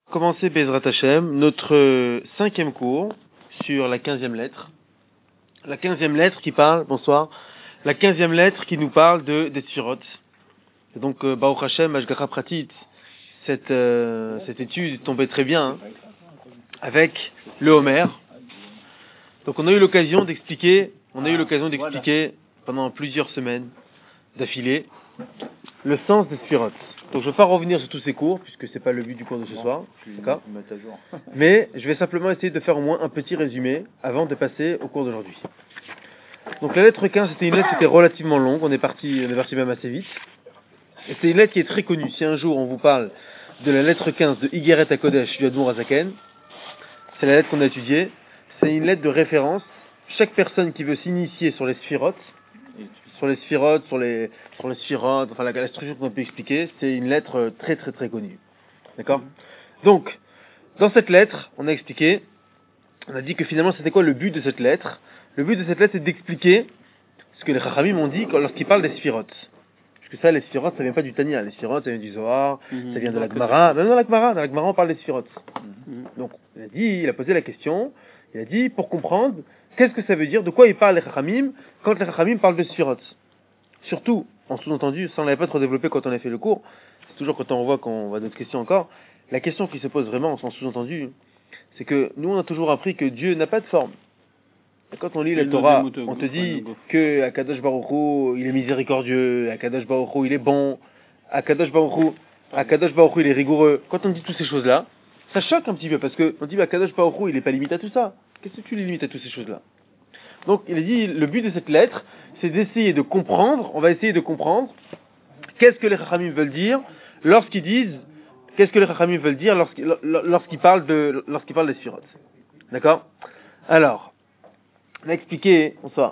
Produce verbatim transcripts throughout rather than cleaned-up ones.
Commencer Bezrat Hashem, notre cinquième cours sur la quinzième lettre. La quinzième lettre qui parle, bonsoir, la quinzième lettre qui nous parle de des Sfirot. Et donc, euh, Baruch Hashem, Ashgacha Pratit, cette, euh, cette étude tombait très bien hein, avec le Homer. Donc on a eu l'occasion d'expliquer, on a eu l'occasion d'expliquer pendant plusieurs semaines d'affilée le sens des Sfirot. Donc je ne vais pas revenir sur tous ces cours, puisque c'est pas le but du cours de ce soir, d'accord. Mais je vais simplement essayer de faire au moins un petit résumé avant de passer au cours d'aujourd'hui. Donc la lettre quinze, c'était une lettre qui était relativement longue, on est parti, on est parti même assez vite. Et c'est une lettre qui est très connue. Si un jour on vous parle de la lettre quinze de Igeret HaKodesh du Admor HaZaken, c'est la lettre qu'on a étudiée, c'est une lettre de référence. Chaque personne qui veut s'initier sur les Sphirot, sur les sphirotes, sur les, sur les sphirotes, enfin la, la structure qu'on peut expliquer, c'est une lettre très très très connue. D'accord ? Donc, dans cette lettre, on a expliqué, on a dit que finalement c'était quoi le but de cette lettre ? Le but de cette lettre c'est d'expliquer ce que les Chachamim ont dit lorsqu'ils parlent des sphirotes. Parce que ça, les sphirotes, ça vient pas du Tanya. Les sphirotes, ça vient du Zohar, mm-hmm. ça vient de la Gemara. Même dans la Gemara, dans la Gemara on parle des sphirotes. Mm-hmm. Donc, il a dit, il a posé la question, il a dit, pour comprendre, qu'est-ce que ça veut dire, de quoi ils parlent les Chachamim quand les Chachamim parlent de Sphirot. Surtout, en sous-entendu, ça on l'avait pas trop développé quand on a fait le cours, c'est toujours quand on revoit qu'on va d'autres questions encore, la question qui se pose vraiment en sous-entendu, c'est que nous on a toujours appris que Dieu n'a pas de forme. Et quand on lit la Torah, on te dit que Akadosh Baruch Hu, il est miséricordieux, Akadosh Baruch Hu, il est bon, Akadosh Baruch Hu, Akadosh Baruch Hu, il est rigoureux. Quand on dit toutes ces choses-là, ça choque un petit peu parce que on dit Akadosh Baruch Hu, il est pas limité à tout ça. Qu'est-ce que tu limites à toutes ces choses-là ? Donc, il a dit, le but de cette lettre, c'est d'essayer de comprendre, on va essayer de comprendre, qu'est-ce que les Chachamim veulent dire lorsqu'ils disent, qu'est-ce que les Chachamim veulent dire lorsqu'ils, lorsqu'ils parlent de, lorsqu'ils parlent des Sphirot. D'accord ? Alors, on a expliqué, bonsoir.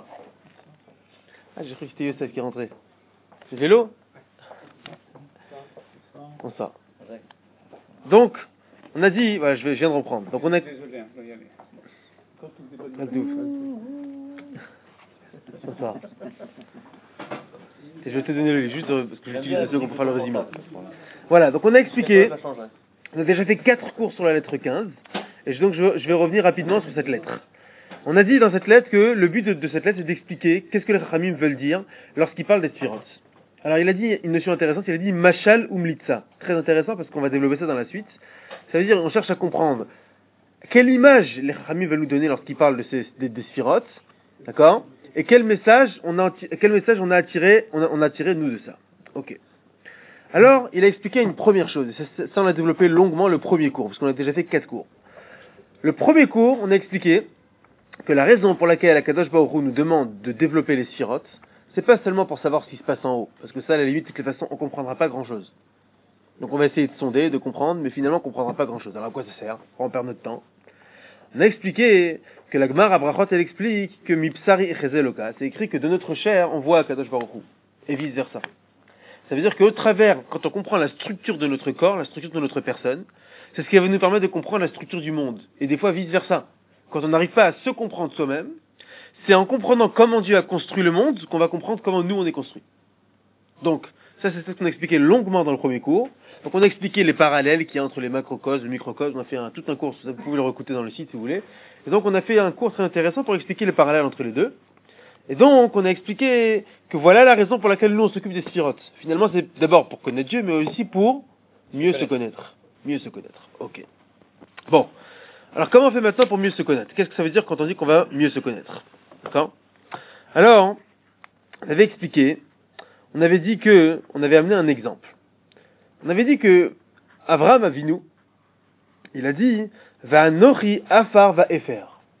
Ah, j'ai cru que c'était Youssef qui rentrait. C'est vélo ? Bonsoir. Donc, on a dit, voilà, je, vais, je viens de reprendre. Donc, on a... Désolé, hein, je dois y aller. Bonsoir. Et je vais te donner le juste parce que j'utilise le second pour faire le résumé. Voilà, donc on a expliqué, on a déjà fait quatre cours sur la lettre quinze, et donc je vais revenir rapidement sur cette lettre. On a dit dans cette lettre que le but de, de cette lettre c'est d'expliquer qu'est-ce que les Chachamim veulent dire lorsqu'ils parlent des Sphirot. Alors il a dit une notion intéressante, il a dit Mashal ou Mlitza. Très intéressant parce qu'on va développer ça dans la suite. Ça veut dire on cherche à comprendre quelle image les Chachamim veulent nous donner lorsqu'ils parlent de ces, des, des Sphirot, d'accord ? Et quel message on a, quel message on a attiré, on a, on a tiré nous de ça. Ok. Alors, il a expliqué une première chose. Ça, ça, on a développé longuement le premier cours, parce qu'on a déjà fait quatre cours. Le premier cours, on a expliqué que la raison pour laquelle Akadosh Baruch Hu nous demande de développer les Sphirot, c'est pas seulement pour savoir ce qui se passe en haut, parce que ça, à la limite, de toutes les façons, on comprendra pas grand-chose. Donc, on va essayer de sonder, de comprendre, mais finalement, on comprendra pas grand-chose. Alors, à quoi ça sert ? On perd notre temps. On a expliqué que la Gemara Brachot, elle explique que Mipsari Echezeloka, c'est écrit que de notre chair, on voit Akadosh Baruch Hu, et vice versa. Ça veut dire qu'au travers, quand on comprend la structure de notre corps, la structure de notre personne, c'est ce qui va nous permettre de comprendre la structure du monde, et des fois vice versa. Quand on n'arrive pas à se comprendre soi-même, c'est en comprenant comment Dieu a construit le monde qu'on va comprendre comment nous on est construit. Donc, ça c'est ce qu'on a expliqué longuement dans le premier cours. Donc on a expliqué les parallèles qu'il y a entre les macrocosmes et les microcosmes. On a fait un, tout un cours, vous pouvez le recouter dans le site si vous voulez. Et donc on a fait un cours très intéressant pour expliquer les parallèles entre les deux. Et donc on a expliqué que voilà la raison pour laquelle nous on s'occupe des sphirotes. Finalement c'est d'abord pour connaître Dieu, mais aussi pour mieux se connaître. Mieux se connaître. Ok. Bon. Alors comment on fait maintenant pour mieux se connaître ? Qu'est-ce que ça veut dire quand on dit qu'on va mieux se connaître ? D'accord ? Alors, on avait expliqué, on avait dit que, on avait amené un exemple. On avait dit que Avraham Avinu, il a dit va nochi afar va efer.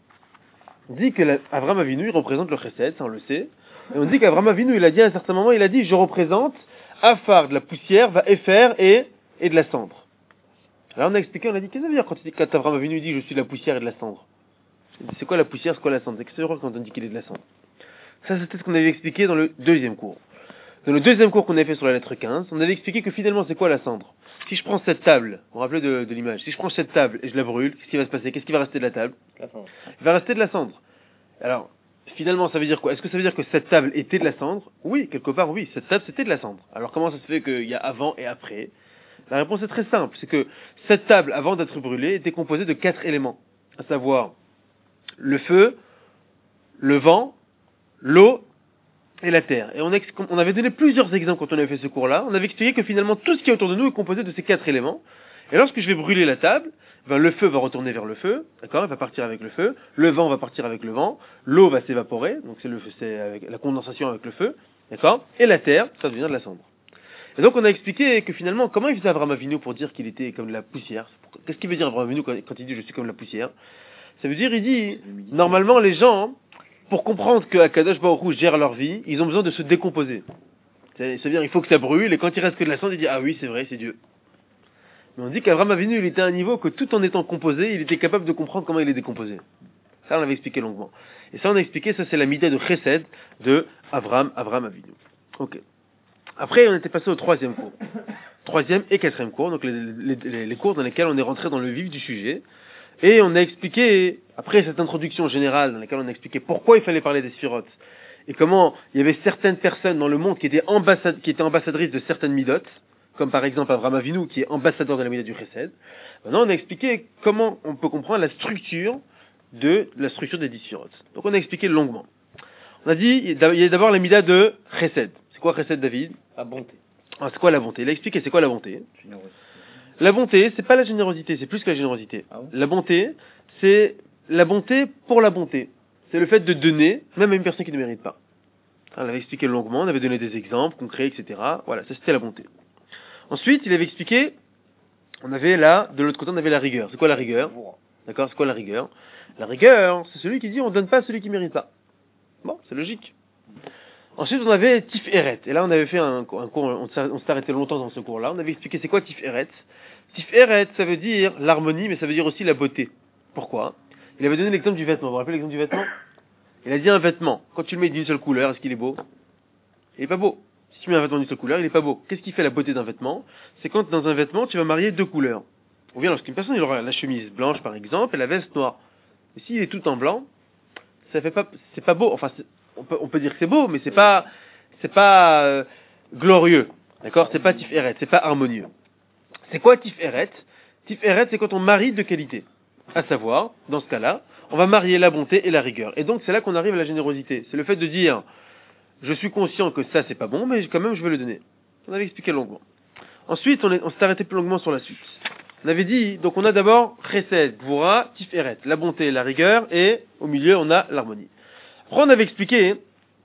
On dit que la, Avraham Avinu il représente le chesed, ça on le sait. Et on dit qu'Avraham Avinu il a dit à un certain moment, il a dit je représente afar de la poussière, va efer et et de la cendre. Alors on a expliqué, on a dit qu'est-ce que ça veut dire quand, quand Avraham Avinu dit je suis de la poussière et de la cendre. C'est quoi la poussière, c'est quoi la cendre ? C'est que c'est vrai quand on dit qu'il est de la cendre. Ça c'était ce qu'on avait expliqué dans le deuxième cours. Dans le deuxième cours qu'on avait fait sur la lettre quinze, on avait expliqué que finalement c'est quoi la cendre ? Si je prends cette table, vous vous rappelez de, de l'image, si je prends cette table et je la brûle, qu'est-ce qui va se passer ? Qu'est-ce qui va rester de la table ? La cendre. Il va rester de la cendre. Alors, finalement ça veut dire quoi ? Est-ce que ça veut dire que cette table était de la cendre ? Oui, quelque part oui, cette table c'était de la cendre. Alors comment ça se fait qu'il y a avant et après ? La réponse est très simple, c'est que cette table, avant d'être brûlée, était composée de quatre éléments, à savoir le feu, le vent, l'eau et la terre. Et on, ex- on avait donné plusieurs exemples quand on avait fait ce cours-là. On avait expliqué que finalement tout ce qui est autour de nous est composé de ces quatre éléments. Et lorsque je vais brûler la table, ben le feu va retourner vers le feu, d'accord, il va partir avec le feu. Le vent va partir avec le vent. L'eau va s'évaporer, donc c'est, le, c'est avec la condensation avec le feu, d'accord. Et la terre, ça devient de la cendre. Et donc on a expliqué que finalement, comment il faisait Avraham Avinu pour dire qu'il était comme de la poussière. Qu'est-ce qu'il veut dire Avraham Avinu quand, quand il dit je suis comme de la poussière? Ça veut dire, il dit, normalement les gens, pour comprendre que Akadosh Baruch Hu gère leur vie, ils ont besoin de se décomposer. C'est-à-dire, il faut que ça brûle, et quand il reste que de la cendre, il dit, ah oui, c'est vrai, c'est Dieu. Mais on dit qu'Avraham Avinu, il était à un niveau que tout en étant composé, il était capable de comprendre comment il est décomposé. Ça, on l'avait expliqué longuement. Et ça, on a expliqué, ça c'est la middah de Chesed de Avraham, Avraham Avinu. Ok. Après, on était passé au troisième cours. Troisième et quatrième cours, donc les, les, les cours dans lesquels on est rentré dans le vif du sujet. Et on a expliqué, après cette introduction générale dans laquelle on a expliqué pourquoi il fallait parler des sphirotes, et comment il y avait certaines personnes dans le monde qui étaient, ambassad- qui étaient ambassadrices de certaines midot, comme par exemple Avraham Avinu qui est ambassadeur de la midot du Chesed. Maintenant on a expliqué comment on peut comprendre la structure de la structure des dix sphirotes. Donc on a expliqué longuement. On a dit, il y a d'abord la middah de Chesed. C'est quoi Chesed, David? La bonté. Ah, c'est quoi la bonté? Il a expliqué c'est quoi la bonté. La bonté, c'est pas la générosité, c'est plus que la générosité. Ah bon? La bonté, c'est la bonté pour la bonté. C'est le fait de donner, même à une personne qui ne mérite pas. On l'avait expliqué longuement, on avait donné des exemples concrets, et cetera. Voilà, ça c'était la bonté. Ensuite, il avait expliqué, on avait là, de l'autre côté, on avait la rigueur. C'est quoi la rigueur? D'accord, c'est quoi la rigueur? La rigueur, c'est celui qui dit on donne pas à celui qui mérite pas. Bon, c'est logique. Ensuite, on avait Tif Eret. Et là, on avait fait un, un cours, on s'est, on s'est arrêté longtemps dans ce cours-là. On avait expliqué c'est quoi Tif Eret. Tif Eret, ça veut dire l'harmonie, mais ça veut dire aussi la beauté. Pourquoi? Il avait donné l'exemple du vêtement. Vous vous rappelez l'exemple du vêtement? Il a dit un vêtement, quand tu le mets d'une seule couleur, est-ce qu'il est beau? Il est pas beau. Si tu mets un vêtement d'une seule couleur, il est pas beau. Qu'est-ce qui fait la beauté d'un vêtement? C'est quand dans un vêtement, tu vas marier deux couleurs. Ou bien lorsqu'une personne, il aura la chemise blanche, par exemple, et la veste noire. Et s'il est tout en blanc, ça fait pas, c'est pas beau. Enfin, c'est, on peut, on peut dire que c'est beau, mais c'est pas, c'est pas euh, glorieux. D'accord? C'est pas Tif Eret, c'est pas harmonieux. C'est quoi Tif Eret? Tif Eret, c'est quand on marie deux qualités. À savoir, dans ce cas-là, on va marier la bonté et la rigueur. Et donc, c'est là qu'on arrive à la générosité. C'est le fait de dire, je suis conscient que ça, c'est pas bon, mais quand même, je veux le donner. On avait expliqué longuement. Ensuite, on, est, on s'est arrêté plus longuement sur la suite. On avait dit, donc on a d'abord Chesed, Gvura, Tif Eret, la bonté, la rigueur, et au milieu, on a l'harmonie. Après, on avait expliqué,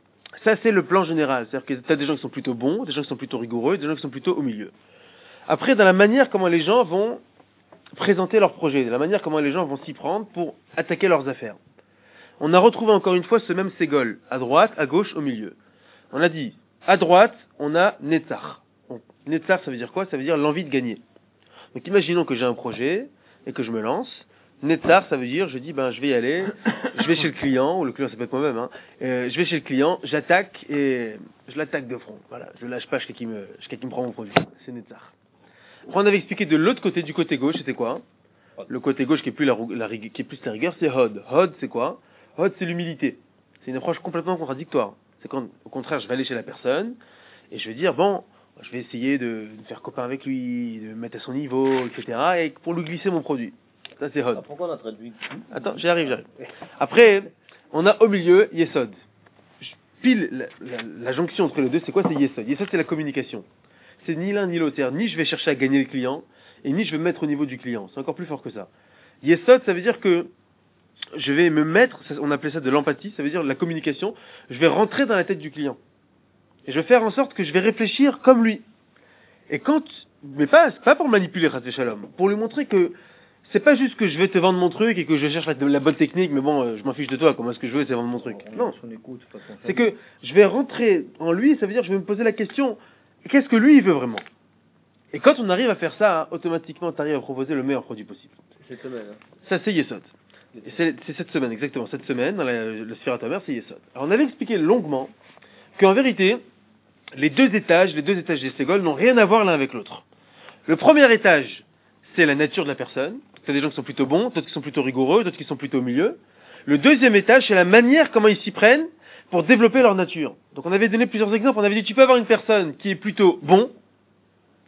ça c'est le plan général. C'est-à-dire que tu as des gens qui sont plutôt bons, des gens qui sont plutôt rigoureux, des gens qui sont plutôt au milieu. Après, dans la manière comment les gens vont présenter leurs projets, la manière comment les gens vont s'y prendre pour attaquer leurs affaires. On a retrouvé encore une fois ce même ségol, à droite, à gauche, au milieu. On a dit, à droite, on a Netzach. Donc, Netzach, ça veut dire quoi? Ça veut dire l'envie de gagner. Donc imaginons que j'ai un projet et que je me lance. Netzach, ça veut dire, je dis, ben je vais y aller, je vais chez le client, ou le client ça peut être moi-même, hein, euh, je vais chez le client, j'attaque et je l'attaque de front. Voilà, je lâche pas jusqu'à qui me, jusqu'à qui me prend mon produit. C'est Netzach. Après, on avait expliqué de l'autre côté, du côté gauche, c'était quoi? Le côté gauche qui est plus la, la, qui est plus la rigueur, c'est Hod. Hod, c'est quoi? Hod, c'est l'humilité. C'est une approche complètement contradictoire. C'est quand, au contraire, je vais aller chez la personne et je vais dire, bon, je vais essayer de, de faire copain avec lui, de me mettre à son niveau, et cetera. Et pour lui glisser mon produit. Ça, c'est Hod. Ah, pourquoi on a traduit? Attends, j'y arrive, j'arrive. Après, on a au milieu Yesod. Pile, la, la, la jonction entre les deux, c'est quoi? C'est Yesod. Yesod, c'est la communication. C'est ni l'un ni l'autre. C'est-à-dire, ni je vais chercher à gagner le client, et ni je vais me mettre au niveau du client. C'est encore plus fort que ça. Yesod, ça veut dire que je vais me mettre, on appelait ça de l'empathie, ça veut dire la communication, je vais rentrer dans la tête du client. Et je vais faire en sorte que je vais réfléchir comme lui. Et quand, mais pas, pas pour manipuler Chas Shalom, pour lui montrer que c'est pas juste que je vais te vendre mon truc et que je cherche la, la bonne technique, mais bon, euh, je m'en fiche de toi, comment est-ce que je veux, c'est vendre mon truc. On non. son écoute, pas son C'est que je vais rentrer en lui, ça veut dire que je vais me poser la question, qu'est-ce que lui il veut vraiment? Et quand on arrive à faire ça, hein, automatiquement, tu arrives à proposer le meilleur produit possible. C'est cette semaine. Hein. Ça, c'est Yesod. Et c'est, c'est cette semaine, exactement. Cette semaine, dans la, le Sfirat Omer, c'est Yesod. Alors, on avait expliqué longuement qu'en vérité, les deux étages, les deux étages des Ségol n'ont rien à voir l'un avec l'autre. Le premier étage, c'est la nature de la personne. C'est des gens qui sont plutôt bons, d'autres qui sont plutôt rigoureux, d'autres qui sont plutôt au milieu. Le deuxième étage, c'est la manière comment ils s'y prennent pour développer leur nature. Donc, on avait donné plusieurs exemples. On avait dit, tu peux avoir une personne qui est plutôt bon,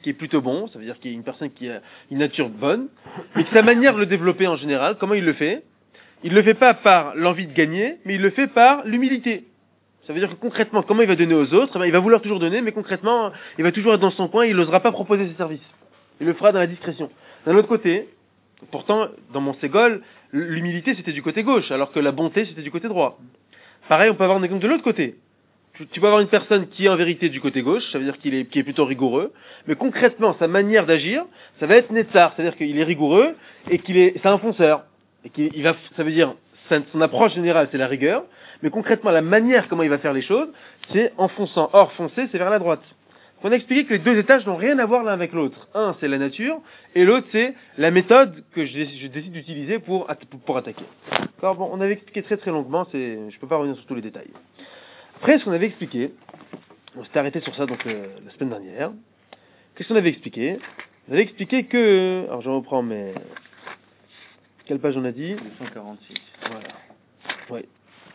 qui est plutôt bon, ça veut dire qu'il y a une personne qui a une nature bonne, mais que sa manière de le développer en général, comment il le fait? Il le fait pas par l'envie de gagner, mais il le fait par l'humilité. Ça veut dire que concrètement, comment il va donner aux autres? Eh bien, il va vouloir toujours donner, mais concrètement, il va toujours être dans son coin, il n'osera pas proposer ses services. Il le fera dans la discrétion. D'un autre côté, pourtant, dans mon Ségol, l'humilité c'était du côté gauche, alors que la bonté c'était du côté droit. Pareil, on peut avoir un exemple de l'autre côté. Tu, tu peux avoir une personne qui est en vérité du côté gauche, ça veut dire qu'il est, qui est plutôt rigoureux, mais concrètement, sa manière d'agir, ça va être netzar, c'est-à-dire qu'il est rigoureux et qu'il est, c'est un fonceur. Et qu'il il va, ça veut dire, son approche générale, c'est la rigueur, mais concrètement, la manière comment il va faire les choses, c'est en fonçant. Or, foncer, c'est vers la droite. On a expliqué que les deux étages n'ont rien à voir l'un avec l'autre. Un, c'est la nature, et l'autre, c'est la méthode que je, je décide d'utiliser pour, pour, pour attaquer. Alors, bon, on avait expliqué très très longuement, c'est, je peux pas revenir sur tous les détails. Après, ce qu'on avait expliqué, on s'était arrêté sur ça donc euh, la semaine dernière. Qu'est-ce qu'on avait expliqué? On avait expliqué que, alors je reprends mes, quelle page on a dit? deux cent quarante-six. Voilà. Oui.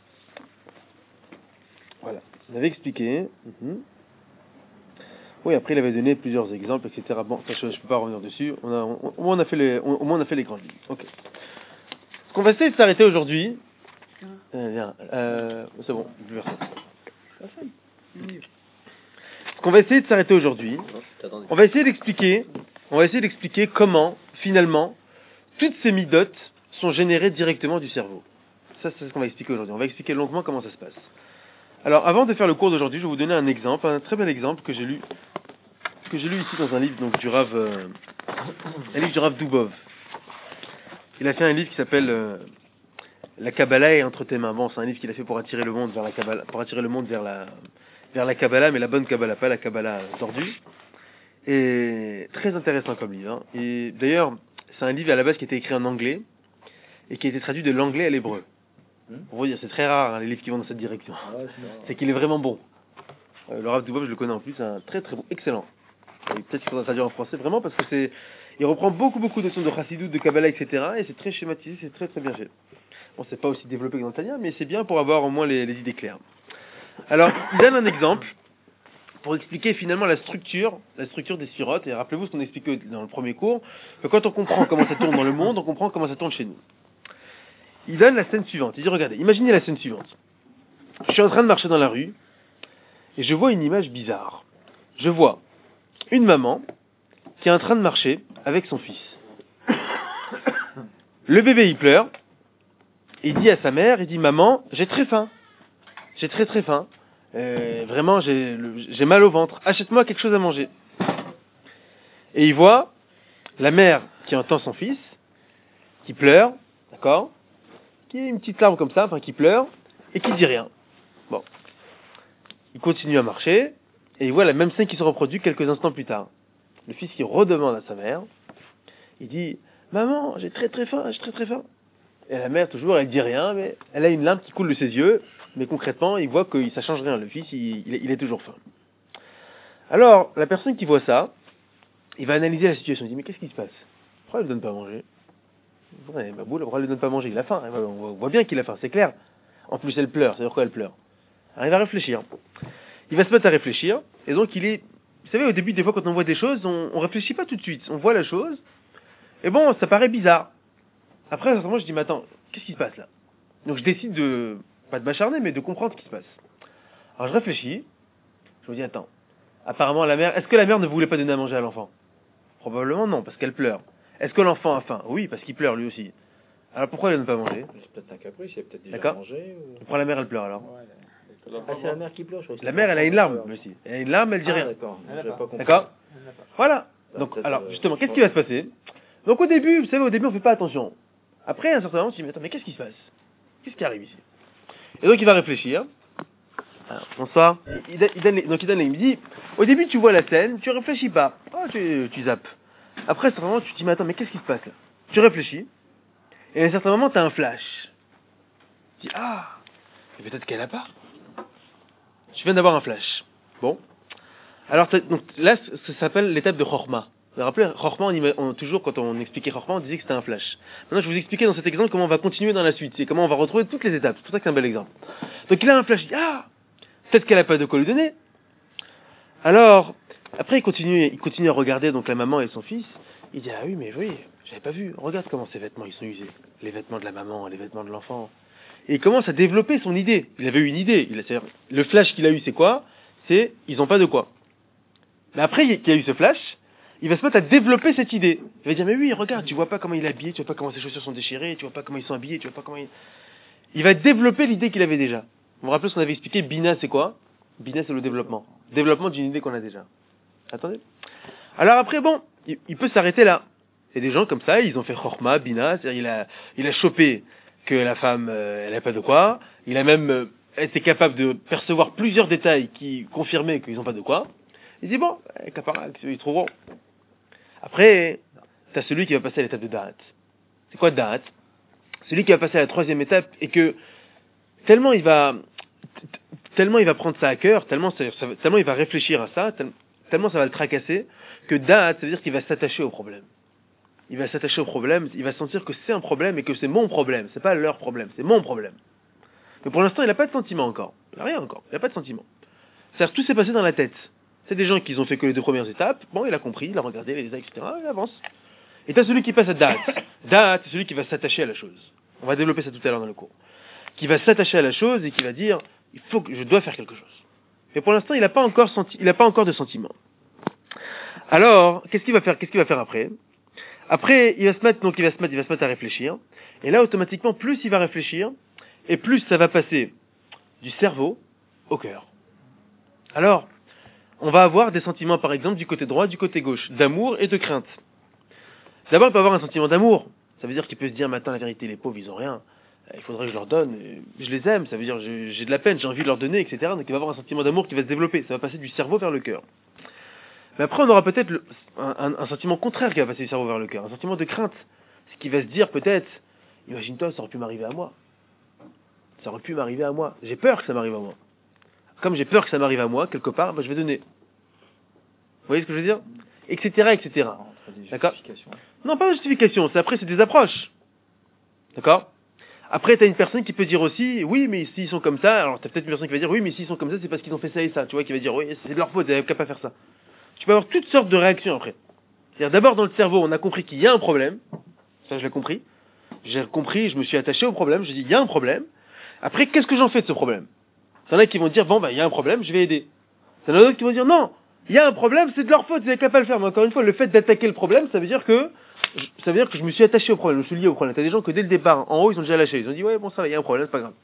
Voilà. On avait expliqué. Mm-hmm. Oui, après il avait donné plusieurs exemples, et cetera. Bon, ça, je ne peux pas revenir dessus. On a, on, au moins on a fait les, on, au moins on a fait les grandes lignes. Ok. Ce qu'on va essayer de s'arrêter aujourd'hui. Euh, bien, euh, c'est bon. Je vais faire ça. Ce qu'on va essayer de s'arrêter aujourd'hui, on va essayer d'expliquer, on va essayer d'expliquer comment, finalement, toutes ces midotes sont générées directement du cerveau. Ça, c'est ce qu'on va expliquer aujourd'hui. On va expliquer longuement comment ça se passe. Alors, avant de faire le cours d'aujourd'hui, je vais vous donner un exemple, un très bel exemple que j'ai lu, que j'ai lu ici dans un livre donc du Rav, euh, un livre du Rav Dubov. Il a fait un livre qui s'appelle euh, La Kabbalah est entre tes mains. Bon, c'est un livre qu'il a fait pour attirer le monde vers la Kabbalah, pour attirer le monde vers la, vers la Kabbalah, mais la bonne Kabbalah, pas la Kabbalah tordue. Et très intéressant comme livre. Hein. Et d'ailleurs, c'est un livre à la base qui a été écrit en anglais et qui a été traduit de l'anglais à l'hébreu. Pour vous dire, c'est très rare hein, les livres qui vont dans cette direction. Ah ouais, c'est, c'est qu'il est vraiment bon. Euh, le Rav Dubov, je le connais en plus, c'est un très très bon, excellent. Et peut-être qu'il faudra traduire en français vraiment parce que c'est, il reprend beaucoup beaucoup de notions de Chassidut, de Kabbalah, et cetera. Et c'est très schématisé, c'est très très bien fait. Bon, c'est pas aussi développé que dans le Tanya, mais c'est bien pour avoir au moins les, les idées claires. Alors, il donne un exemple pour expliquer finalement la structure, la structure des sirotes. Et rappelez-vous ce qu'on expliquait dans le premier cours, que quand on comprend comment ça tourne dans le monde, on comprend comment ça tourne chez nous. Il donne la scène suivante. Il dit, regardez, imaginez la scène suivante. Je suis en train de marcher dans la rue et je vois une image bizarre. Je vois une maman qui est en train de marcher avec son fils. Le bébé, il pleure. Il dit à sa mère, il dit, maman, j'ai très faim. J'ai très très faim. Euh, vraiment, j'ai, j'ai mal au ventre. Achète-moi quelque chose à manger. Et il voit la mère qui entend son fils, qui pleure, d'accord, qui a une petite larme comme ça, enfin qui pleure, et qui dit rien. Bon. Il continue à marcher, et il voit la même scène qui se reproduit quelques instants plus tard. Le fils qui redemande à sa mère, il dit, maman, j'ai très très faim, j'ai très très faim. Et la mère, toujours, elle dit rien, mais elle a une larme qui coule de ses yeux, mais concrètement, il voit que ça change rien. Le fils, il, il, est, il est toujours faim. Alors, la personne qui voit ça, il va analyser la situation. Il dit, mais qu'est-ce qui se passe? Pourquoi elle ne donne pas à manger? Ouais, bah, boule, pourquoi elle ne donne pas à manger? Il a faim. On voit bien qu'il a faim, c'est clair. En plus, elle pleure. C'est-à-dire quoi, elle pleure? Alors, il va réfléchir. Il va se mettre à réfléchir. Et donc, il est... Vous savez, au début, des fois, quand on voit des choses, on ne réfléchit pas tout de suite. On voit la chose. Et bon, ça paraît bizarre. Après, à un moment, je dis, mais attends, qu'est-ce qui se passe là? Donc, je décide de... Pas de m'acharner, mais de comprendre ce qui se passe. Alors, je réfléchis. Je me dis, attends. Apparemment, la mère... Est-ce que la mère ne voulait pas donner à manger à l'enfant? Probablement non, parce qu'elle pleure. Est-ce que l'enfant a faim? Oui, parce qu'il pleure lui aussi. Alors pourquoi il ne donne pas à manger? C'est peut-être un caprice, il a peut-être déjà D'accord. mangé. Ou... Pourquoi la mère elle pleure alors? Ouais, la... Ah, c'est la mère qui pleure, je crois. La mère elle a une larme aussi. Elle a une larme, elle dit ah, rien. D'accord. Pas d'accord. Voilà. Donc peut-être alors euh... justement, qu'est-ce qui va se passer? Donc au début, vous savez, au début on fait pas attention. Après, à un certain moment, tu dis mais attends, mais qu'est-ce qui se passe? Qu'est-ce qui arrive ici? Et donc il va réfléchir. Alors, bonsoir. Il, il donne les... Donc il donne les... il me dit, au début tu vois la scène, tu réfléchis pas. Oh, tu, tu zappes. Après, à un certain moment, tu te dis mais attends, mais qu'est-ce qui se passe là? Tu réfléchis. Et à un certain moment, tu as un flash. Tu dis, ah, mais peut-être qu'elle n'a pas. Je viens d'avoir un flash. Bon. Alors, donc, là, ça s'appelle l'étape de Chorma. Vous vous rappelez, Chorma, on, on, toujours, quand on expliquait Chorma, on disait que c'était un flash. Maintenant, je vais vous expliquer dans cet exemple comment on va continuer dans la suite. C'est comment on va retrouver toutes les étapes. C'est pour ça que c'est un bel exemple. Donc, il a un flash. Il dit, ah, peut-être qu'elle n'a pas de quoi lui donner. Alors, Après, il continue, il continue à regarder donc la maman et son fils. Il dit, ah oui, mais oui, j'avais pas vu. Regarde comment ces vêtements, ils sont usés. Les vêtements de la maman, les vêtements de l'enfant. Et il commence à développer son idée. Il avait eu une idée. Il a, c'est-à-dire, le flash qu'il a eu, c'est quoi? C'est, ils ont pas de quoi. Mais après qu'il a eu ce flash, il va se mettre à développer cette idée. Il va dire, mais oui, regarde, tu vois pas comment il est habillé, tu vois pas comment ses chaussures sont déchirées, tu vois pas comment ils sont habillés, tu vois pas comment il... Il va développer l'idée qu'il avait déjà. Vous vous rappelez ce qu'on avait expliqué, Bina, c'est quoi? Bina, c'est le développement. Développement d'une idée qu'on a déjà. Attendez. Alors après, bon, il, il peut s'arrêter là. Il y a des gens comme ça, ils ont fait Chorma, Bina, c'est-à-dire il a, il a chopé que la femme, euh, elle n'a pas de quoi. Il a même euh, été capable de percevoir plusieurs détails qui confirmaient qu'ils n'ont pas de quoi. Il dit, bon, eh, capara, ils trouveront. Après, t'as celui qui va passer à l'étape de Da'at. C'est quoi Da'at? Celui qui va passer à la troisième étape et que tellement il va, tellement il va prendre ça à cœur, tellement, ça, ça, tellement il va réfléchir à ça, tellement ça va le tracasser, que Da'at, ça veut dire qu'il va s'attacher au problème. Il va s'attacher au problème, il va sentir que c'est un problème et que c'est mon problème, c'est pas leur problème, c'est mon problème. Mais pour l'instant, il n'a pas de sentiment encore. Il n'a rien encore, il n'a pas de sentiment. C'est-à-dire que tout s'est passé dans la tête. C'est des gens qui ont fait que les deux premières étapes, bon, il a compris, il a regardé les détails, et cetera, il avance. Et t'as celui qui passe à Da'at. Da'at, c'est celui qui va s'attacher à la chose. On va développer ça tout à l'heure dans le cours. Qui va s'attacher à la chose et qui va dire, il faut que je dois faire quelque chose. Mais pour l'instant, il n'a pas encore senti, il n'a pas encore de sentiment. Alors, qu'est-ce qu'il va faire, qu'est-ce qu'il va faire après? Après, il va se mettre, donc il va se mettre, il va se mettre à réfléchir. Et là, automatiquement, plus il va réfléchir, et plus ça va passer du cerveau au cœur. Alors, on va avoir des sentiments, par exemple, du côté droit, du côté gauche, d'amour et de crainte. D'abord, il peut avoir un sentiment d'amour. Ça veut dire qu'il peut se dire, maintenant, la vérité, les pauvres, ils ont rien. Il faudrait que je leur donne. Je les aime. Ça veut dire, j'ai de la peine, j'ai envie de leur donner, et cetera. Donc, il va avoir un sentiment d'amour qui va se développer. Ça va passer du cerveau vers le cœur. Mais après, on aura peut-être un, un, un sentiment contraire qui va passer du cerveau vers le cœur. Un sentiment de crainte. Ce qui va se dire, peut-être, imagine-toi, ça aurait pu m'arriver à moi. Ça aurait pu m'arriver à moi. J'ai peur que ça m'arrive à moi. Comme j'ai peur que ça m'arrive à moi, quelque part, bah, je vais donner. Vous voyez ce que je veux dire? Etc, et cetera. D'accord? Non, pas de justification. C'est après, c'est des approches. D'accord? Après, t'as une personne qui peut dire aussi, oui, mais s'ils sont comme ça, alors t'as peut-être une personne qui va dire, oui, mais s'ils sont comme ça, c'est parce qu'ils ont fait ça et ça. Tu vois, qui va dire, oui, c'est de leur faute, ils n'avaient qu'à pas faire ça. Tu peux avoir toutes sortes de réactions après. C'est-à-dire, d'abord, dans le cerveau, on a compris qu'il y a un problème. Ça, je l'ai compris. J'ai compris, je me suis attaché au problème, je dis, il y a un problème. Après, qu'est-ce que j'en fais de ce problème? Il y en a qui vont dire, bon, bah, il y a un problème, je vais aider. Il y en a d'autres qui vont dire, non, il y a un problème, c'est de leur faute, ils n'avaient qu'à pas le faire. Mais encore une fois, le fait d'attaquer le problème, ça veut dire que, ça veut dire que je me suis attaché au problème, je me suis lié au problème. T'as des gens que dès le départ, en haut, ils ont déjà lâché. Ils ont dit, ouais, bon, ça va, il y a un problème, c'est pas grave.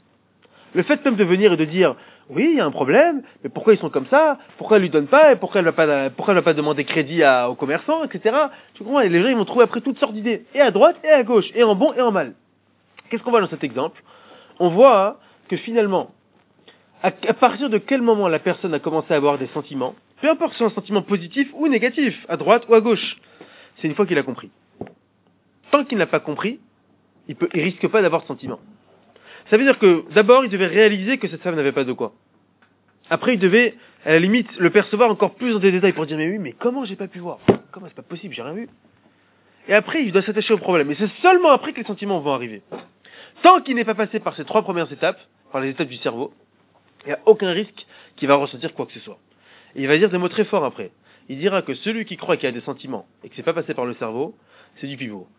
Le fait même de venir et de dire, oui, il y a un problème, mais pourquoi ils sont comme ça? Pourquoi elle lui donne pas? Et pourquoi elle va pas, pourquoi elle va pas demander crédit à, aux commerçants, et cetera. Tu comprends? Et les gens, ils vont trouver après toutes sortes d'idées. Et à droite, et à gauche. Et en bon, et en mal. Qu'est-ce qu'on voit dans cet exemple? On voit que finalement, à, à partir de quel moment la personne a commencé à avoir des sentiments, peu importe si c'est un sentiment positif ou négatif, à droite ou à gauche, c'est une fois qu'il a compris. Tant qu'il n'a pas compris, il peut, il risque pas d'avoir de sentiments. Ça veut dire que, d'abord, il devait réaliser que cette femme n'avait pas de quoi. Après, il devait, à la limite, le percevoir encore plus dans des détails pour dire, mais oui, mais comment j'ai pas pu voir? Comment c'est pas possible, j'ai rien vu? Et après, il doit s'attacher au problème. Et c'est seulement après que les sentiments vont arriver. Tant qu'il n'est pas passé par ces trois premières étapes, par les étapes du cerveau, il n'y a aucun risque qu'il va ressentir quoi que ce soit. Et il va dire des mots très forts après. Il dira que celui qui croit qu'il y a des sentiments et que c'est pas passé par le cerveau, c'est du pipeau.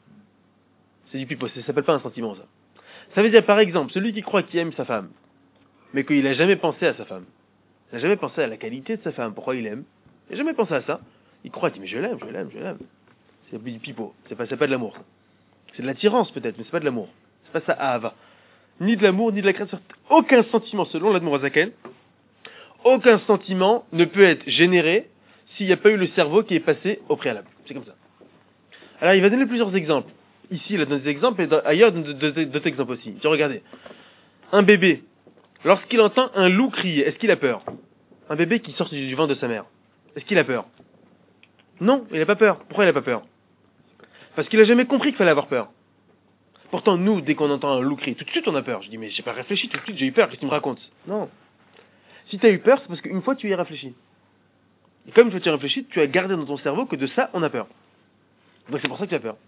C'est du pipeau, ça s'appelle pas un sentiment, ça. Ça veut dire, par exemple, celui qui croit qu'il aime sa femme, mais qu'il n'a jamais pensé à sa femme. Il n'a jamais pensé à la qualité de sa femme, pourquoi il aime. Il n'a jamais pensé à ça. Il croit, il dit, mais je l'aime, je l'aime, je l'aime. C'est du pipeau. C'est pas, c'est pas de l'amour. C'est de l'attirance, peut-être, mais c'est pas de l'amour. C'est pas ça, ahava. Ni de l'amour, ni de la crainte. Aucun sentiment, selon l'Admor Zaken, aucun sentiment ne peut être généré s'il n'y a pas eu le cerveau qui est passé au préalable. C'est comme ça. Alors, il va donner plusieurs exemples. Ici, il a donné des exemples, et dans, ailleurs, d'autres exemples aussi. Tiens, regardez. Un bébé, lorsqu'il entend un loup crier, est-ce qu'il a peur? Un bébé qui sort du ventre de sa mère, est-ce qu'il a peur? Non, il n'a pas peur. Pourquoi il n'a pas peur? Parce qu'il n'a jamais compris qu'il fallait avoir peur. Pourtant, nous, dès qu'on entend un loup crier, tout de suite on a peur. Je dis, mais j'ai pas réfléchi, tout de suite j'ai eu peur, qu'est-ce que tu me racontes? Non. Si tu as eu peur, c'est parce qu'une fois tu y as réfléchi. Et comme une fois tu y as réfléchi, tu as gardé dans ton cerveau que de ça, on a peur. Donc c'est pour ça que tu as peur.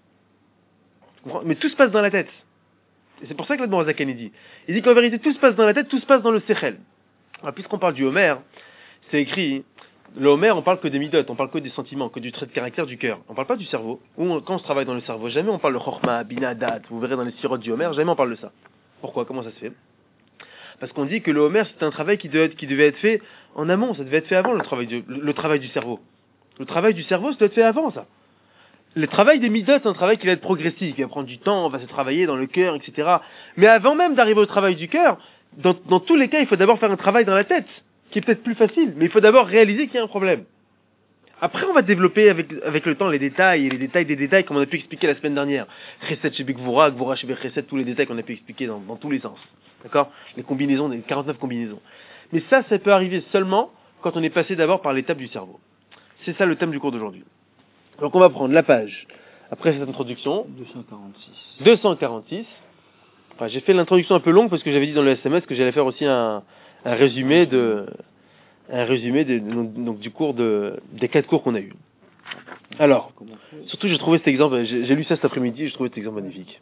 Mais tout se passe dans la tête. Et c'est pour ça que l'Admor Zaken dit. Il dit qu'en vérité, tout se passe dans la tête, tout se passe dans le Sechel. Alors, puisqu'on parle du Homer, c'est écrit Le Homer, on parle que des midot, on parle que des sentiments, que du trait de caractère du cœur. On parle pas du cerveau. Ou on- quand on se travaille dans le cerveau, jamais on parle de Chorma, Bina, Dat. Vous verrez dans les sirotes du Homer, jamais on parle de ça. Pourquoi? Comment ça se fait? Parce qu'on dit que le Homer, c'est un travail qui devait, être, qui devait être fait en amont, ça devait être fait avant le travail du, le, le travail du cerveau. Le travail du cerveau, ça doit être fait avant ça. Le travail des midot, c'est un travail qui va être progressif, qui va prendre du temps, on va se travailler dans le cœur, et cetera. Mais avant même d'arriver au travail du cœur, dans, dans tous les cas, il faut d'abord faire un travail dans la tête, qui est peut-être plus facile, mais il faut d'abord réaliser qu'il y a un problème. Après, on va développer avec, avec le temps les détails, et les détails des détails, comme on a pu expliquer la semaine dernière. Chesed chez Bigvura, Gvura chez Chesed, tous les détails qu'on a pu expliquer dans, dans tous les sens. D'accord? Les combinaisons, les quarante-neuf combinaisons. Mais ça, ça peut arriver seulement quand on est passé d'abord par l'étape du cerveau. C'est ça le thème du cours d'aujourd'hui. Donc on va prendre la page, après cette introduction. deux cent quarante-six. deux cent quarante-six. Enfin, j'ai fait l'introduction un peu longue parce que j'avais dit dans le S M S que j'allais faire aussi un, un résumé de, un résumé de, donc, donc, du cours de, des quatre cours qu'on a eu. Alors, surtout j'ai trouvé cet exemple, j'ai, j'ai lu ça cet après-midi, j'ai trouvé cet exemple magnifique.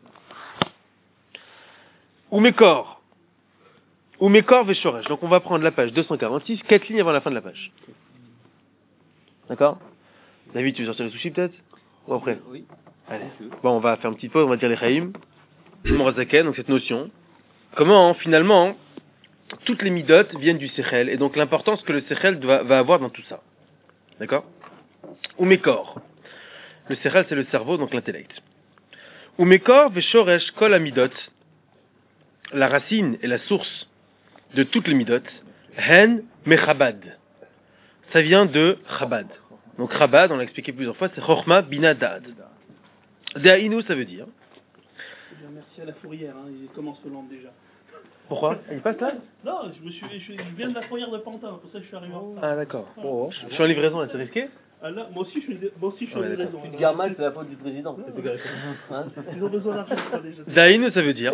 Umekor. Umekor Veshoresh. Donc on va prendre la page deux cent quarante-six, quatre lignes avant la fin de la page. D'accord? David, tu veux sortir les sushis peut-être? Ou après? Oui. Allez. Bon, on va faire une petite pause, on va dire les Chaim. Morazaken, donc cette notion. Comment, finalement, toutes les midot viennent du Sechel, et donc l'importance que le Sechel va, va avoir dans tout ça. D'accord? Umekor. Le Sechel, c'est le cerveau, donc l'intellect. Umekor Veshoresh Kol Amidot. La racine et la source de toutes les midot. Hen Mechabad. Ça vient de Chabad. Donc Chabad, on l'a expliqué plusieurs fois, c'est Chochma Bina Da'at. Da'inu, ça veut dire. Merci à la fourrière, hein, il commence le lendemain déjà. Pourquoi? Il passe là? Non, je, me suis, je, suis- je viens de la fourrière de Pantin, pour ça que je suis arrivé en retard. Ah d'accord. Oh. Je suis en livraison, là, c'est risqué? Ah, là, moi aussi, je suis, moi aussi, je suis Ouais, en d'accord. livraison. Tu te alors. gares mal, c'est la faute du président. C'est égaré. Hein? Ils ont besoin d'argent, je crois, déjà. Da'inu, ça veut dire.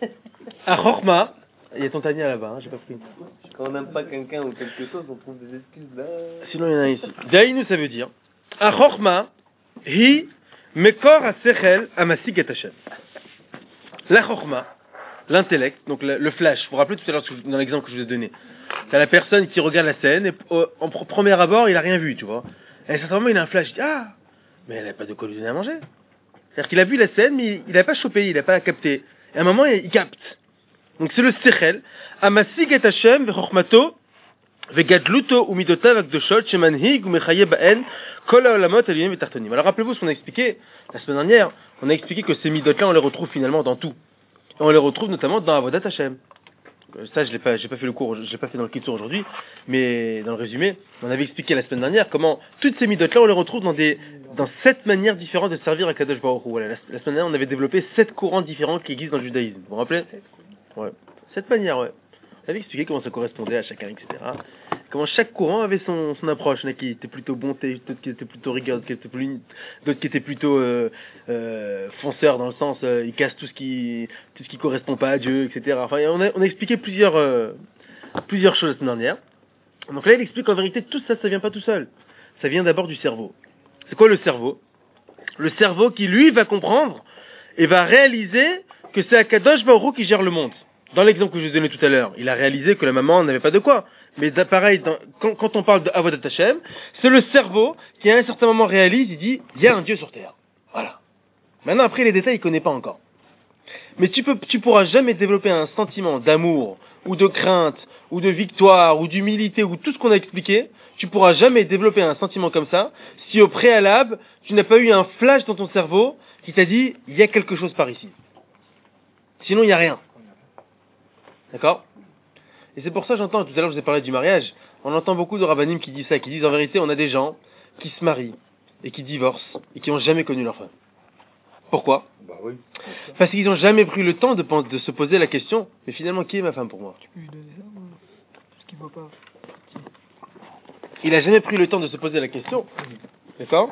À Chochma, il y a ton tania là-bas, hein, j'ai pas pris. Quand on n'aime pas quelqu'un ou quelque chose, on trouve des excuses là. Sinon, il y en a ici. Da'inu, ça veut dire. À Chochma, hi mekor ha-sechel amasik et Hashem. La Chochma, l'intellect, donc le, le flash. Vous vous rappelez tout à l'heure dans l'exemple que je vous ai donné. C'est la personne qui regarde la scène et euh, en pr- premier abord, il a rien vu, tu vois. Et certainement, il a un flash. Il dit, ah, mais elle n'a pas de quoi lui donner à manger. C'est-à-dire qu'il a vu la scène, mais il n'a pas chopé, il n'a pas capté. Et à un moment, il, il capte. Donc c'est le sechel. Amasik et Hashem vechochmato vegadluto umidotav akdoshot shemanhig umechaye ba'en kol haolamot aliyim vetartonim. Alors rappelez-vous ce qu'on a expliqué la semaine dernière. On a expliqué que ces midot-là, on les retrouve finalement dans tout. Et on les retrouve notamment dans Avodat Hashem. Ça, je l'ai pas, j'ai pas fait le cours, je l'ai pas fait dans le Kitzur aujourd'hui, mais dans le résumé, on avait expliqué la semaine dernière comment toutes ces midot-là, on les retrouve dans des, dans sept manières différentes de servir à Kadosh Baruch Hu. Voilà, la, la semaine dernière, on avait développé sept courants différents qui existent dans le judaïsme. Vous vous rappelez? Ouais. Sept manières, ouais. On avait expliqué comment ça correspondait à chacun, et cetera. Comment chaque courant avait son, son approche. Il y en a qui étaient plutôt bonté, d'autres qui étaient plutôt rigueur, d'autres qui étaient, plus, d'autres qui étaient plutôt euh, euh, fonceurs dans le sens, euh, ils cassent tout ce qui tout ce qui correspond pas à Dieu, et cetera. Enfin, on a, on a expliqué plusieurs euh, plusieurs choses la semaine dernière. Donc là, il explique qu'en vérité, tout ça, ça vient pas tout seul. Ça vient d'abord du cerveau. C'est quoi le cerveau? Le cerveau qui, lui, va comprendre et va réaliser que c'est Akadosh Baruch Hu qui gère le monde. Dans l'exemple que je vous ai donné tout à l'heure, il a réalisé que la maman n'avait pas de quoi. Mais pareil, dans, quand, quand on parle de Avodat Hashem, c'est le cerveau qui à un certain moment réalise, il dit, il y a un Dieu sur terre. Voilà. Maintenant, après, les détails, il connaît pas encore. Mais tu peux, tu pourras jamais développer un sentiment d'amour, ou de crainte, ou de victoire, ou d'humilité, ou tout ce qu'on a expliqué, tu pourras jamais développer un sentiment comme ça, si au préalable, tu n'as pas eu un flash dans ton cerveau qui t'a dit, il y a quelque chose par ici. Sinon, il n'y a rien. D'accord? Et c'est pour ça, j'entends, tout à l'heure je vous ai parlé du mariage, on entend beaucoup de rabbinim qui disent ça, qui disent en vérité, on a des gens qui se marient, et qui divorcent, et qui n'ont jamais connu leur femme. Pourquoi? Bah oui. Parce qu'ils n'ont jamais pris le temps de, de se poser la question, mais finalement, qui est ma femme pour moi? Tu peux lui donner ça, moi? Parce qu'il voit pas. Il a jamais pris le temps de se poser la question. D'accord?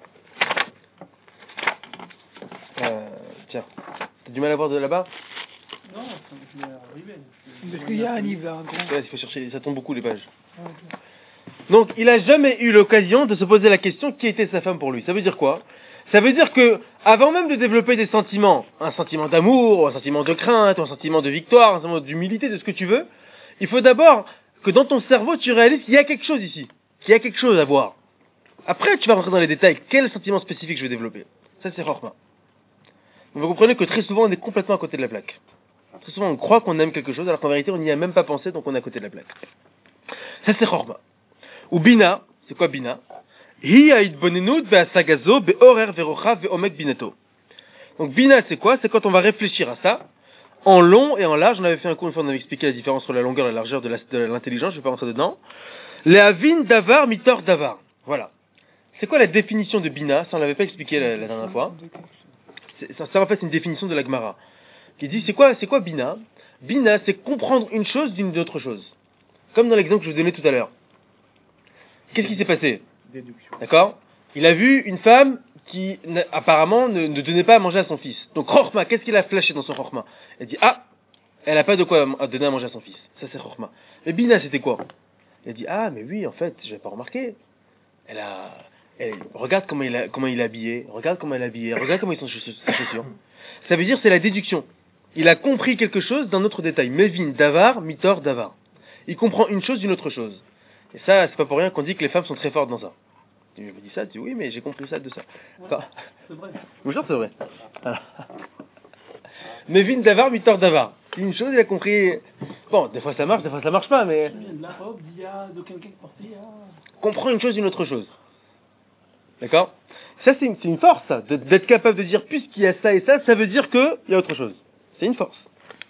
euh, Tiens, t'as du mal à voir de là-bas? Non, je vais arriver. Parce qu'il y a un livre là, un grand. Ouais, il faut chercher, ça tombe beaucoup les pages. Ah, ok. Donc, il a jamais eu l'occasion de se poser la question qui était sa femme pour lui. Ça veut dire quoi? Ça veut dire que, avant même de développer des sentiments, un sentiment d'amour, un sentiment de crainte, un sentiment de victoire, un sentiment d'humilité, de ce que tu veux, il faut d'abord que dans ton cerveau, tu réalises qu'il y a quelque chose ici. qu'il y a quelque chose à voir. Après, tu vas rentrer dans les détails. Quel sentiment spécifique je vais développer? Ça, c'est Chorma. Vous comprenez que très souvent, on est complètement à côté de la plaque. Très souvent, on croit qu'on aime quelque chose, alors qu'en vérité, on n'y a même pas pensé, donc on est à côté de la plaque. Ça, c'est Chorma. Ou Bina, c'est quoi Bina? Hi ha'itbonenut ve'asagazo be'orer ve'rocha ve'omek binato. Donc Bina, c'est quoi? C'est quand on va réfléchir à ça, en long et en large. On avait fait un cours, une fois, on avait expliqué la différence entre la longueur et la largeur de, la, de l'intelligence, je ne vais pas rentrer dedans. Le'avin davar mitor davar. Voilà. C'est quoi la définition de Bina? Ça, on l'avait pas expliqué la, la dernière fois. C'est, ça, ça, en fait, c'est une définition de la Gemara. Qui dit, c'est quoi, c'est quoi Bina? Bina, c'est comprendre une chose d'une autre chose. Comme dans l'exemple que je vous donnais tout à l'heure. Qu'est-ce qui s'est passé? Déduction. D'accord? Il a vu une femme qui, apparemment, ne, ne donnait pas à manger à son fils. Donc, Chorma, qu'est-ce qu'il a flashé dans son Chorma? Elle dit, ah, elle n'a pas de quoi donner à manger à son fils. Ça, c'est Chorma. Mais Bina, c'était quoi? Elle dit, ah, mais oui, en fait, j'avais pas remarqué. Elle a, elle, regarde comment il a, comment il est habillé, regarde comment elle est habillée, regarde comment ils sont ses chaussures. Ça veut dire, c'est la déduction. Il a compris quelque chose d'un autre détail. Mevin, davar, mitor, davar. Il comprend une chose d'une autre chose. Et ça, c'est pas pour rien qu'on dit que les femmes sont très fortes dans ça. Je me dis ça, tu dis oui, mais j'ai compris ça de ça. Ouais, c'est vrai. Bonjour, c'est vrai. Voilà. Mevin, davar, mitor, davar. C'est une chose, il a compris. Bon, des fois ça marche, des fois ça marche pas, mais. De la robe, d'Ia, de quelqu'un qui portait. Comprend une chose d'une autre chose. D'accord? Ça, c'est une, c'est une force, ça, d'être capable de dire, puisqu'il y a ça et ça, ça veut dire qu'il y a autre chose. C'est une force.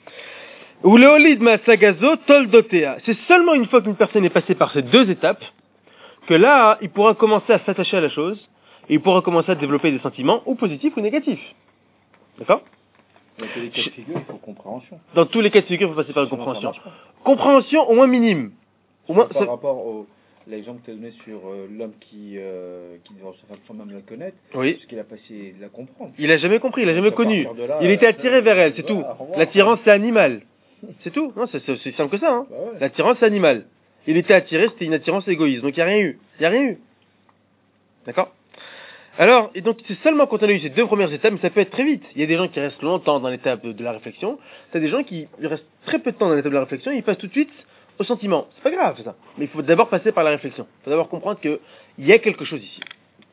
Ou leolid masagazo toldotea. C'est seulement une fois qu'une personne est passée par ces deux étapes que là, il pourra commencer à s'attacher à la chose et il pourra commencer à développer des sentiments, ou positifs ou négatifs. D'accord? Dans tous les cas de figure, il faut compréhension. Dans tous les cas de figure, il faut passer par une compréhension. Compréhension au moins minime. Au moins, par ça... rapport au l'exemple que tu as donné sur euh, l'homme qui, euh, qui divorce sa femme sans même la connaître, oui. Parce qu'il a pas essayé de la comprendre. Il a jamais compris, il a jamais connu. Là, il était attiré vers elle, c'est voilà, tout. L'attirance, c'est animal. C'est tout. Non, c'est, c'est aussi simple que ça. Hein. Bah ouais. L'attirance, c'est animal. Il était attiré, c'était une attirance égoïste. Donc il n'y a rien eu. Il n'y a rien eu. D'accord? Alors, et donc c'est seulement quand on a eu ces deux premières étapes, mais ça peut être très vite. Il y a des gens qui restent longtemps dans l'étape de la réflexion. C'est des gens qui restent très peu de temps dans l'étape de la réflexion, et ils passent tout de suite au sentiment. C'est pas grave, ça. Mais il faut d'abord passer par la réflexion. Il faut d'abord comprendre qu'il y a quelque chose ici.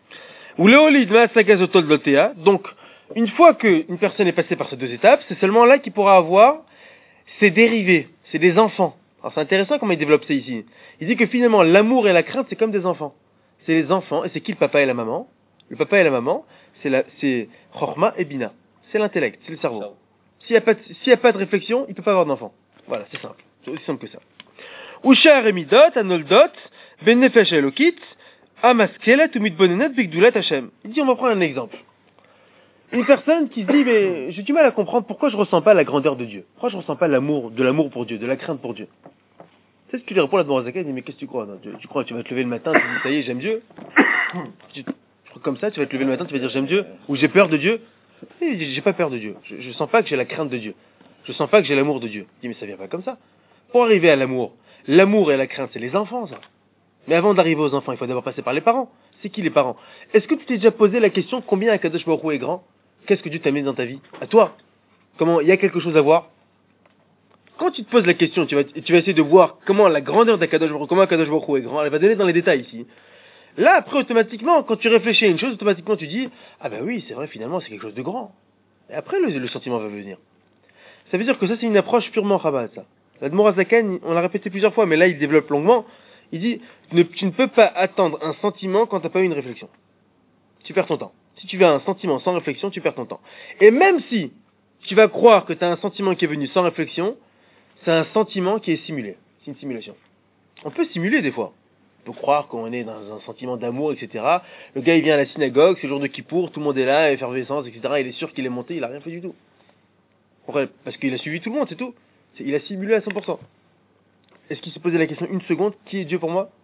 Ou leolid masagazotol dotea. Donc, une fois qu'une personne est passée par ces deux étapes, c'est seulement là qu'il pourra avoir ses dérivés. C'est des enfants. Alors c'est intéressant comment il développe ça ici. Il dit que finalement, l'amour et la crainte, c'est comme des enfants. C'est les enfants, et c'est qui le papa et la maman? Le papa et la maman, c'est la, c'est Chorma et Bina. C'est l'intellect, c'est le cerveau. S'il n'y a pas de, s'il y a pas de réflexion, il ne peut pas avoir d'enfant. Voilà, c'est simple. C'est aussi simple que ça. Usha remidot, anoldot, benefesh elokit, amaskelet ou mitbonenet bigdulat Hashem. Il dit, on va prendre un exemple. Une personne qui se dit, mais j'ai du mal à comprendre pourquoi je ressens pas la grandeur de Dieu. Pourquoi je ressens pas l'amour, de l'amour pour Dieu, de la crainte pour Dieu. C'est ce qu'il lui répond là-dedans à Zakai, il dit, mais qu'est-ce que tu crois? Non, tu, tu crois que tu vas te lever le matin, tu dis, ça y est, j'aime Dieu? tu, Comme ça, tu vas te lever le matin, tu vas dire j'aime Dieu, ou j'ai peur de Dieu. Il dit, j'ai pas peur de Dieu. Je, je sens pas que j'ai la crainte de Dieu. Je sens pas que j'ai l'amour de Dieu. Il dit, mais ça vient pas comme ça. Pour arriver à l'amour, l'amour et la crainte, c'est les enfants, ça. Mais avant d'arriver aux enfants, il faut d'abord passer par les parents. C'est qui les parents? Est-ce que tu t'es déjà posé la question combien Akadosh Baruch Hu est grand? Qu'est-ce que Dieu t'a mis dans ta vie? À toi. Comment il y a quelque chose à voir? Quand tu te poses la question, tu vas, tu vas essayer de voir comment la grandeur d'Akadosh Baruch Hu, comment Akadosh Baruch Hu est grand. Elle va donner dans les détails ici. Là, après, automatiquement, quand tu réfléchis à une chose, automatiquement, tu dis, ah ben oui, c'est vrai, finalement, c'est quelque chose de grand. Et après, le, le sentiment va venir. Ça veut dire que ça, c'est une approche purement Chabad, ça. L'Admor Hazaken, on l'a répété plusieurs fois, mais là, il développe longuement. Il dit, ne, tu ne peux pas attendre un sentiment quand t'as pas eu une réflexion. Tu perds ton temps. Si tu veux un sentiment sans réflexion, tu perds ton temps. Et même si tu vas croire que tu as un sentiment qui est venu sans réflexion, c'est un sentiment qui est simulé. C'est une simulation. On peut simuler des fois. On peut croire qu'on est dans un sentiment d'amour, et cetera. Le gars, il vient à la synagogue, c'est le jour de Kippour, tout le monde est là, effervescence, et cetera. Il est sûr qu'il est monté, il a rien fait du tout. Pourquoi? Parce qu'il a suivi tout le monde, c'est tout. C'est, il a simulé à cent pour cent. Est-ce qu'il se posait la question une seconde, qui est Dieu pour moi?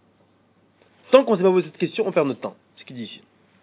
Tant qu'on ne s'est pas posé cette question, on perd notre temps. C'est ce qu'il dit ici.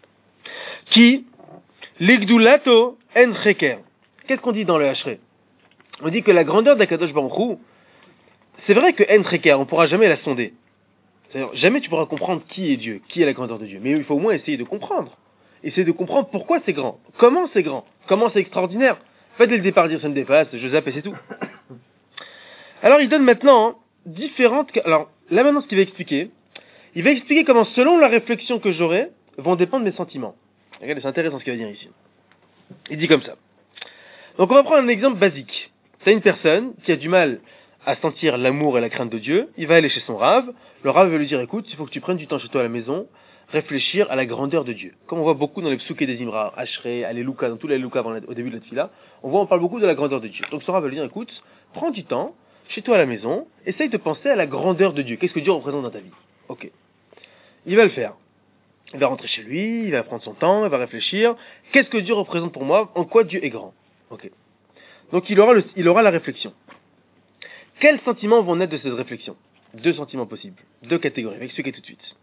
Qui l'igdulato en cheker. Qu'est-ce qu'on dit dans le Hachré? On dit que la grandeur d'Akadosh Baruch Hu, c'est vrai que en cheker, on ne pourra jamais la sonder. C'est-à-dire, jamais tu pourras comprendre qui est Dieu, qui est la grandeur de Dieu. Mais il faut au moins essayer de comprendre. Essayer de comprendre pourquoi c'est grand, comment c'est grand, comment c'est extraordinaire. Pas dès le départ dire ça me dépasse, je zappe et c'est tout. Alors il donne maintenant hein, différentes... Alors là maintenant ce qu'il va expliquer, Il va expliquer comment, selon la réflexion que j'aurai, vont dépendre mes sentiments. Regardez, c'est intéressant ce qu'il va dire ici. Il dit comme ça. Donc on va prendre un exemple basique. C'est une personne qui a du mal à sentir l'amour et la crainte de Dieu. Il va aller chez son rave. Le rave va lui dire, écoute, il faut que tu prennes du temps chez toi à la maison, réfléchir à la grandeur de Dieu. Comme on voit beaucoup dans les psuké des Imra, Ashrei, Alléluia, dans tous les Alléluia au début de la tefila, on voit, on parle beaucoup de la grandeur de Dieu. Donc son rave va lui dire, écoute, prends du temps chez toi à la maison, essaye de penser à la grandeur de Dieu. Qu'est-ce que Dieu représente dans ta vie? Ok. Il va le faire. Il va rentrer chez lui, il va prendre son temps, il va réfléchir. Qu'est-ce que Dieu représente pour moi? En quoi Dieu est grand? Ok. Donc il aura, le, il aura la réflexion. Quels sentiments vont naître de cette réflexion? Deux sentiments possibles, deux catégories. Je vais expliquer tout de suite.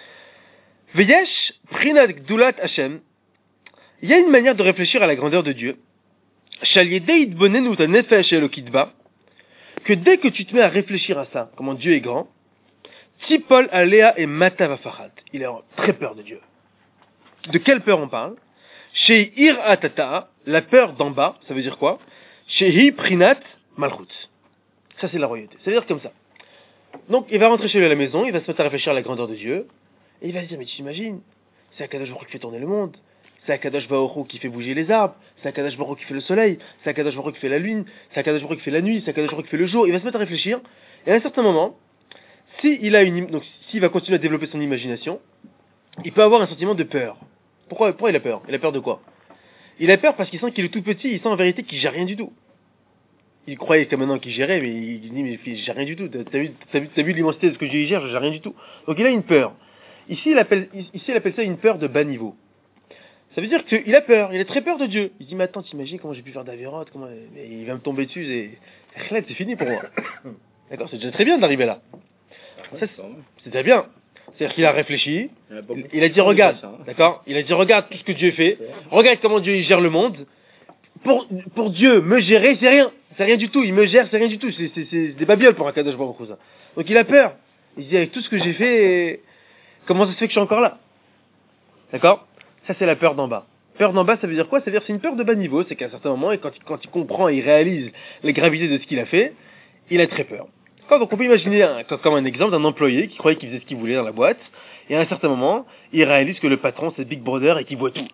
Veyesh prinat gdulat Hashem. Il y a une manière de réfléchir à la grandeur de Dieu. Shaliedeit bonenu ta nefesh elokitba. Que dès que tu te mets à réfléchir à ça, comment Dieu est grand, Tipol alea et matavafachat. Il a très peur de Dieu. De quelle peur on parle? Chez iratata, la peur d'en bas, ça veut dire quoi? Chez hi prinat malchut. Ça c'est la royauté. Ça veut dire comme ça. Donc il va rentrer chez lui à la maison, il va se mettre à réfléchir à la grandeur de Dieu, et il va se dire, mais tu t'imagines, c'est Akadosh Baruch Hu qui fait tourner le monde, c'est Akadosh Baruch Hu qui fait bouger les arbres, c'est Akadosh Baruch Hu qui fait le soleil, c'est Akadosh Baruch Hu qui fait la lune, c'est Akadosh Baruch Hu qui fait la nuit, c'est Akadosh Baruch Hu qui fait le jour. Il va se mettre à réfléchir, et à un certain moment, si il a une, donc s'il va continuer à développer son imagination, il peut avoir un sentiment de peur. Pourquoi, pourquoi il a peur? Il a peur de quoi? Il a peur parce qu'il sent qu'il est tout petit, il sent en vérité qu'il gère rien du tout. Il croyait que maintenant qu'il gérait, mais il dit, mais je gère rien du tout. T'as vu, t'as vu, t'as vu l'immensité de ce que je gère, je gère rien du tout. Donc il a une peur. Ici, il appelle, ici, il appelle ça une peur de bas niveau. Ça veut dire qu'il a peur, il a très peur de Dieu. Il dit, mais attends, t'imagines comment j'ai pu faire d'Avérote, comment, il va me tomber dessus, et, c'est fini pour moi. D'accord? C'est déjà très bien d'arriver là. Ça, c'est déjà bien. C'est-à-dire qu'il a réfléchi, il a dit, regarde, d'accord? Il a dit, regarde tout ce que Dieu fait, regarde comment Dieu il gère le monde. Pour, pour Dieu, me gérer, c'est rien. C'est rien du tout. Il me gère, c'est rien du tout. C'est, c'est, c'est des babioles pour un Kadosh Baruch Hu. Donc il a peur. Il se dit, avec tout ce que j'ai fait, comment ça se fait que je suis encore là? D'accord? Ça, c'est la peur d'en bas. Peur d'en bas, ça veut dire quoi? Ça veut dire que c'est une peur de bas niveau. C'est qu'à un certain moment, et quand, il, quand il comprend et il réalise la gravité de ce qu'il a fait, il a très peur. D'accord? Donc on peut imaginer un, comme un exemple d'un employé qui croyait qu'il faisait ce qu'il voulait dans la boîte, et à un certain moment, il réalise que le patron, c'est Big Brother et qu'il voit tout.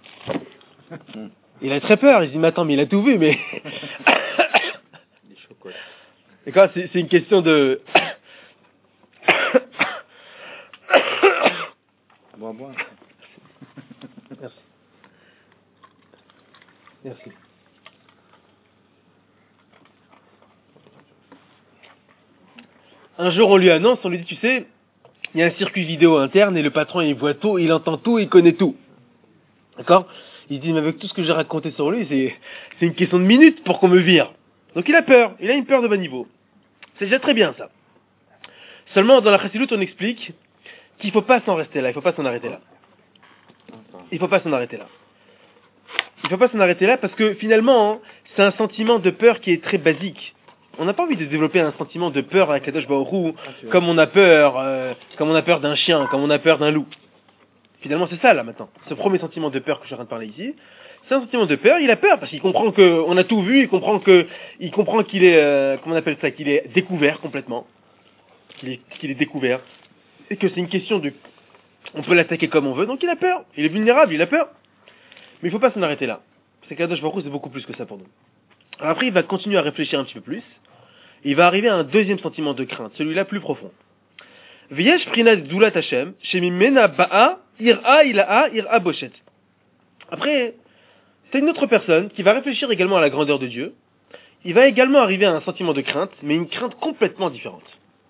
Il a très peur, il se dit, mais attends, mais il a tout vu, mais... D'accord, c'est, c'est une question de... Bon, bon. Merci. Merci. Un jour, on lui annonce, on lui dit, tu sais, il y a un circuit vidéo interne et le patron, il voit tout, il entend tout, il connaît tout. D'accord? Il dit, mais avec tout ce que j'ai raconté sur lui, c'est, c'est une question de minutes pour qu'on me vire. Donc il a peur, il a une peur de bas niveau. C'est déjà très bien ça. Seulement, dans la Chassidoute, on explique qu'il ne faut pas s'en rester là, il ne faut pas s'en arrêter là. Il ne faut pas s'en arrêter là. Il ne faut pas s'en arrêter là parce que finalement, hein, c'est un sentiment de peur qui est très basique. On n'a pas envie de développer un sentiment de peur avec Kadosh Baruch Hu, comme on a peur, euh, comme on a peur d'un chien, comme on a peur d'un loup. Finalement, c'est ça, là, maintenant. Ce premier sentiment de peur que je suis en train de parler ici, c'est un sentiment de peur. Il a peur parce qu'il comprend que on a tout vu, il comprend que, il comprend qu'il est, euh, comment on appelle ça, qu'il est découvert complètement. Qu'il est, qu'il est découvert. Et que c'est une question de, on peut l'attaquer comme on veut, donc il a peur. Il est vulnérable, il a peur. Mais il faut pas s'en arrêter là. Parce que Kadosh Baruch Hu, c'est beaucoup plus que ça pour nous. Alors après, il va continuer à réfléchir un petit peu plus. Il va arriver à un deuxième sentiment de crainte, celui-là plus profond. V'yesh prinat gdulat Hashem, shemimena ba'a ira ila'a ira boshet. Après, c'est une autre personne qui va réfléchir également à la grandeur de Dieu. Il va également arriver à un sentiment de crainte, mais une crainte complètement différente.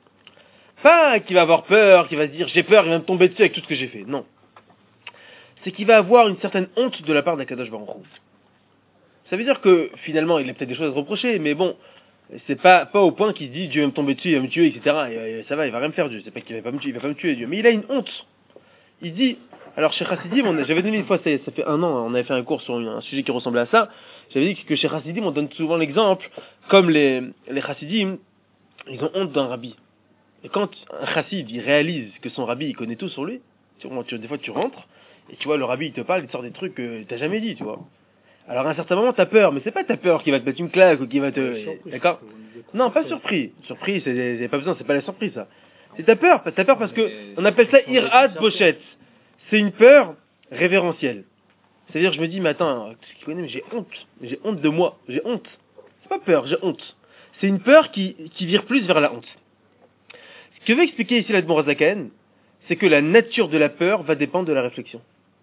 Pas qu'il va avoir peur, qu'il va se dire j'ai peur, il va me tomber dessus avec tout ce que j'ai fait. Non. C'est qu'il va avoir une certaine honte de la part d'Akadosh Baruch Hu. Ça veut dire que finalement, il a peut-être des choses à se reprocher, mais bon, c'est pas, pas au point qu'il se dit Dieu va me tomber dessus, il va me tuer, et cetera. Et, et ça va, il va rien me faire Dieu. C'est pas qu'il va pas me tuer, il va pas me tuer Dieu. Mais il a une honte. Il dit, alors chez Chassidim, on a, j'avais donné une fois, ça, ça fait un an, on avait fait un cours sur un sujet qui ressemblait à ça. J'avais dit que chez Chassidim, on donne souvent l'exemple, comme les, les Chassidim, ils ont honte d'un rabbi. Et quand un chassid, il réalise que son rabbi, il connaît tout sur lui, tu, tu, des fois tu rentres, et tu vois, le rabbi, il te parle, il te sort des trucs que t'as jamais dit, tu vois. Alors à un certain moment, t'as peur, mais c'est pas ta peur qui va te mettre une claque ou qui va te... D'accord? Non, pas surpris. Surpris, c'est, c'est pas besoin, c'est pas la surprise, ça. C'est ta peur, t'as peur parce que on appelle ça irat boshet. C'est une peur révérentielle. C'est-à-dire, je me dis, mais attends, tu connais, mais j'ai honte, j'ai honte de moi, j'ai honte. C'est pas peur, j'ai honte. C'est une peur qui, qui vire plus vers la honte. Ce que veut expliquer ici l'Admor HaZaken, c'est que la nature de la peur va dépendre de la réflexion.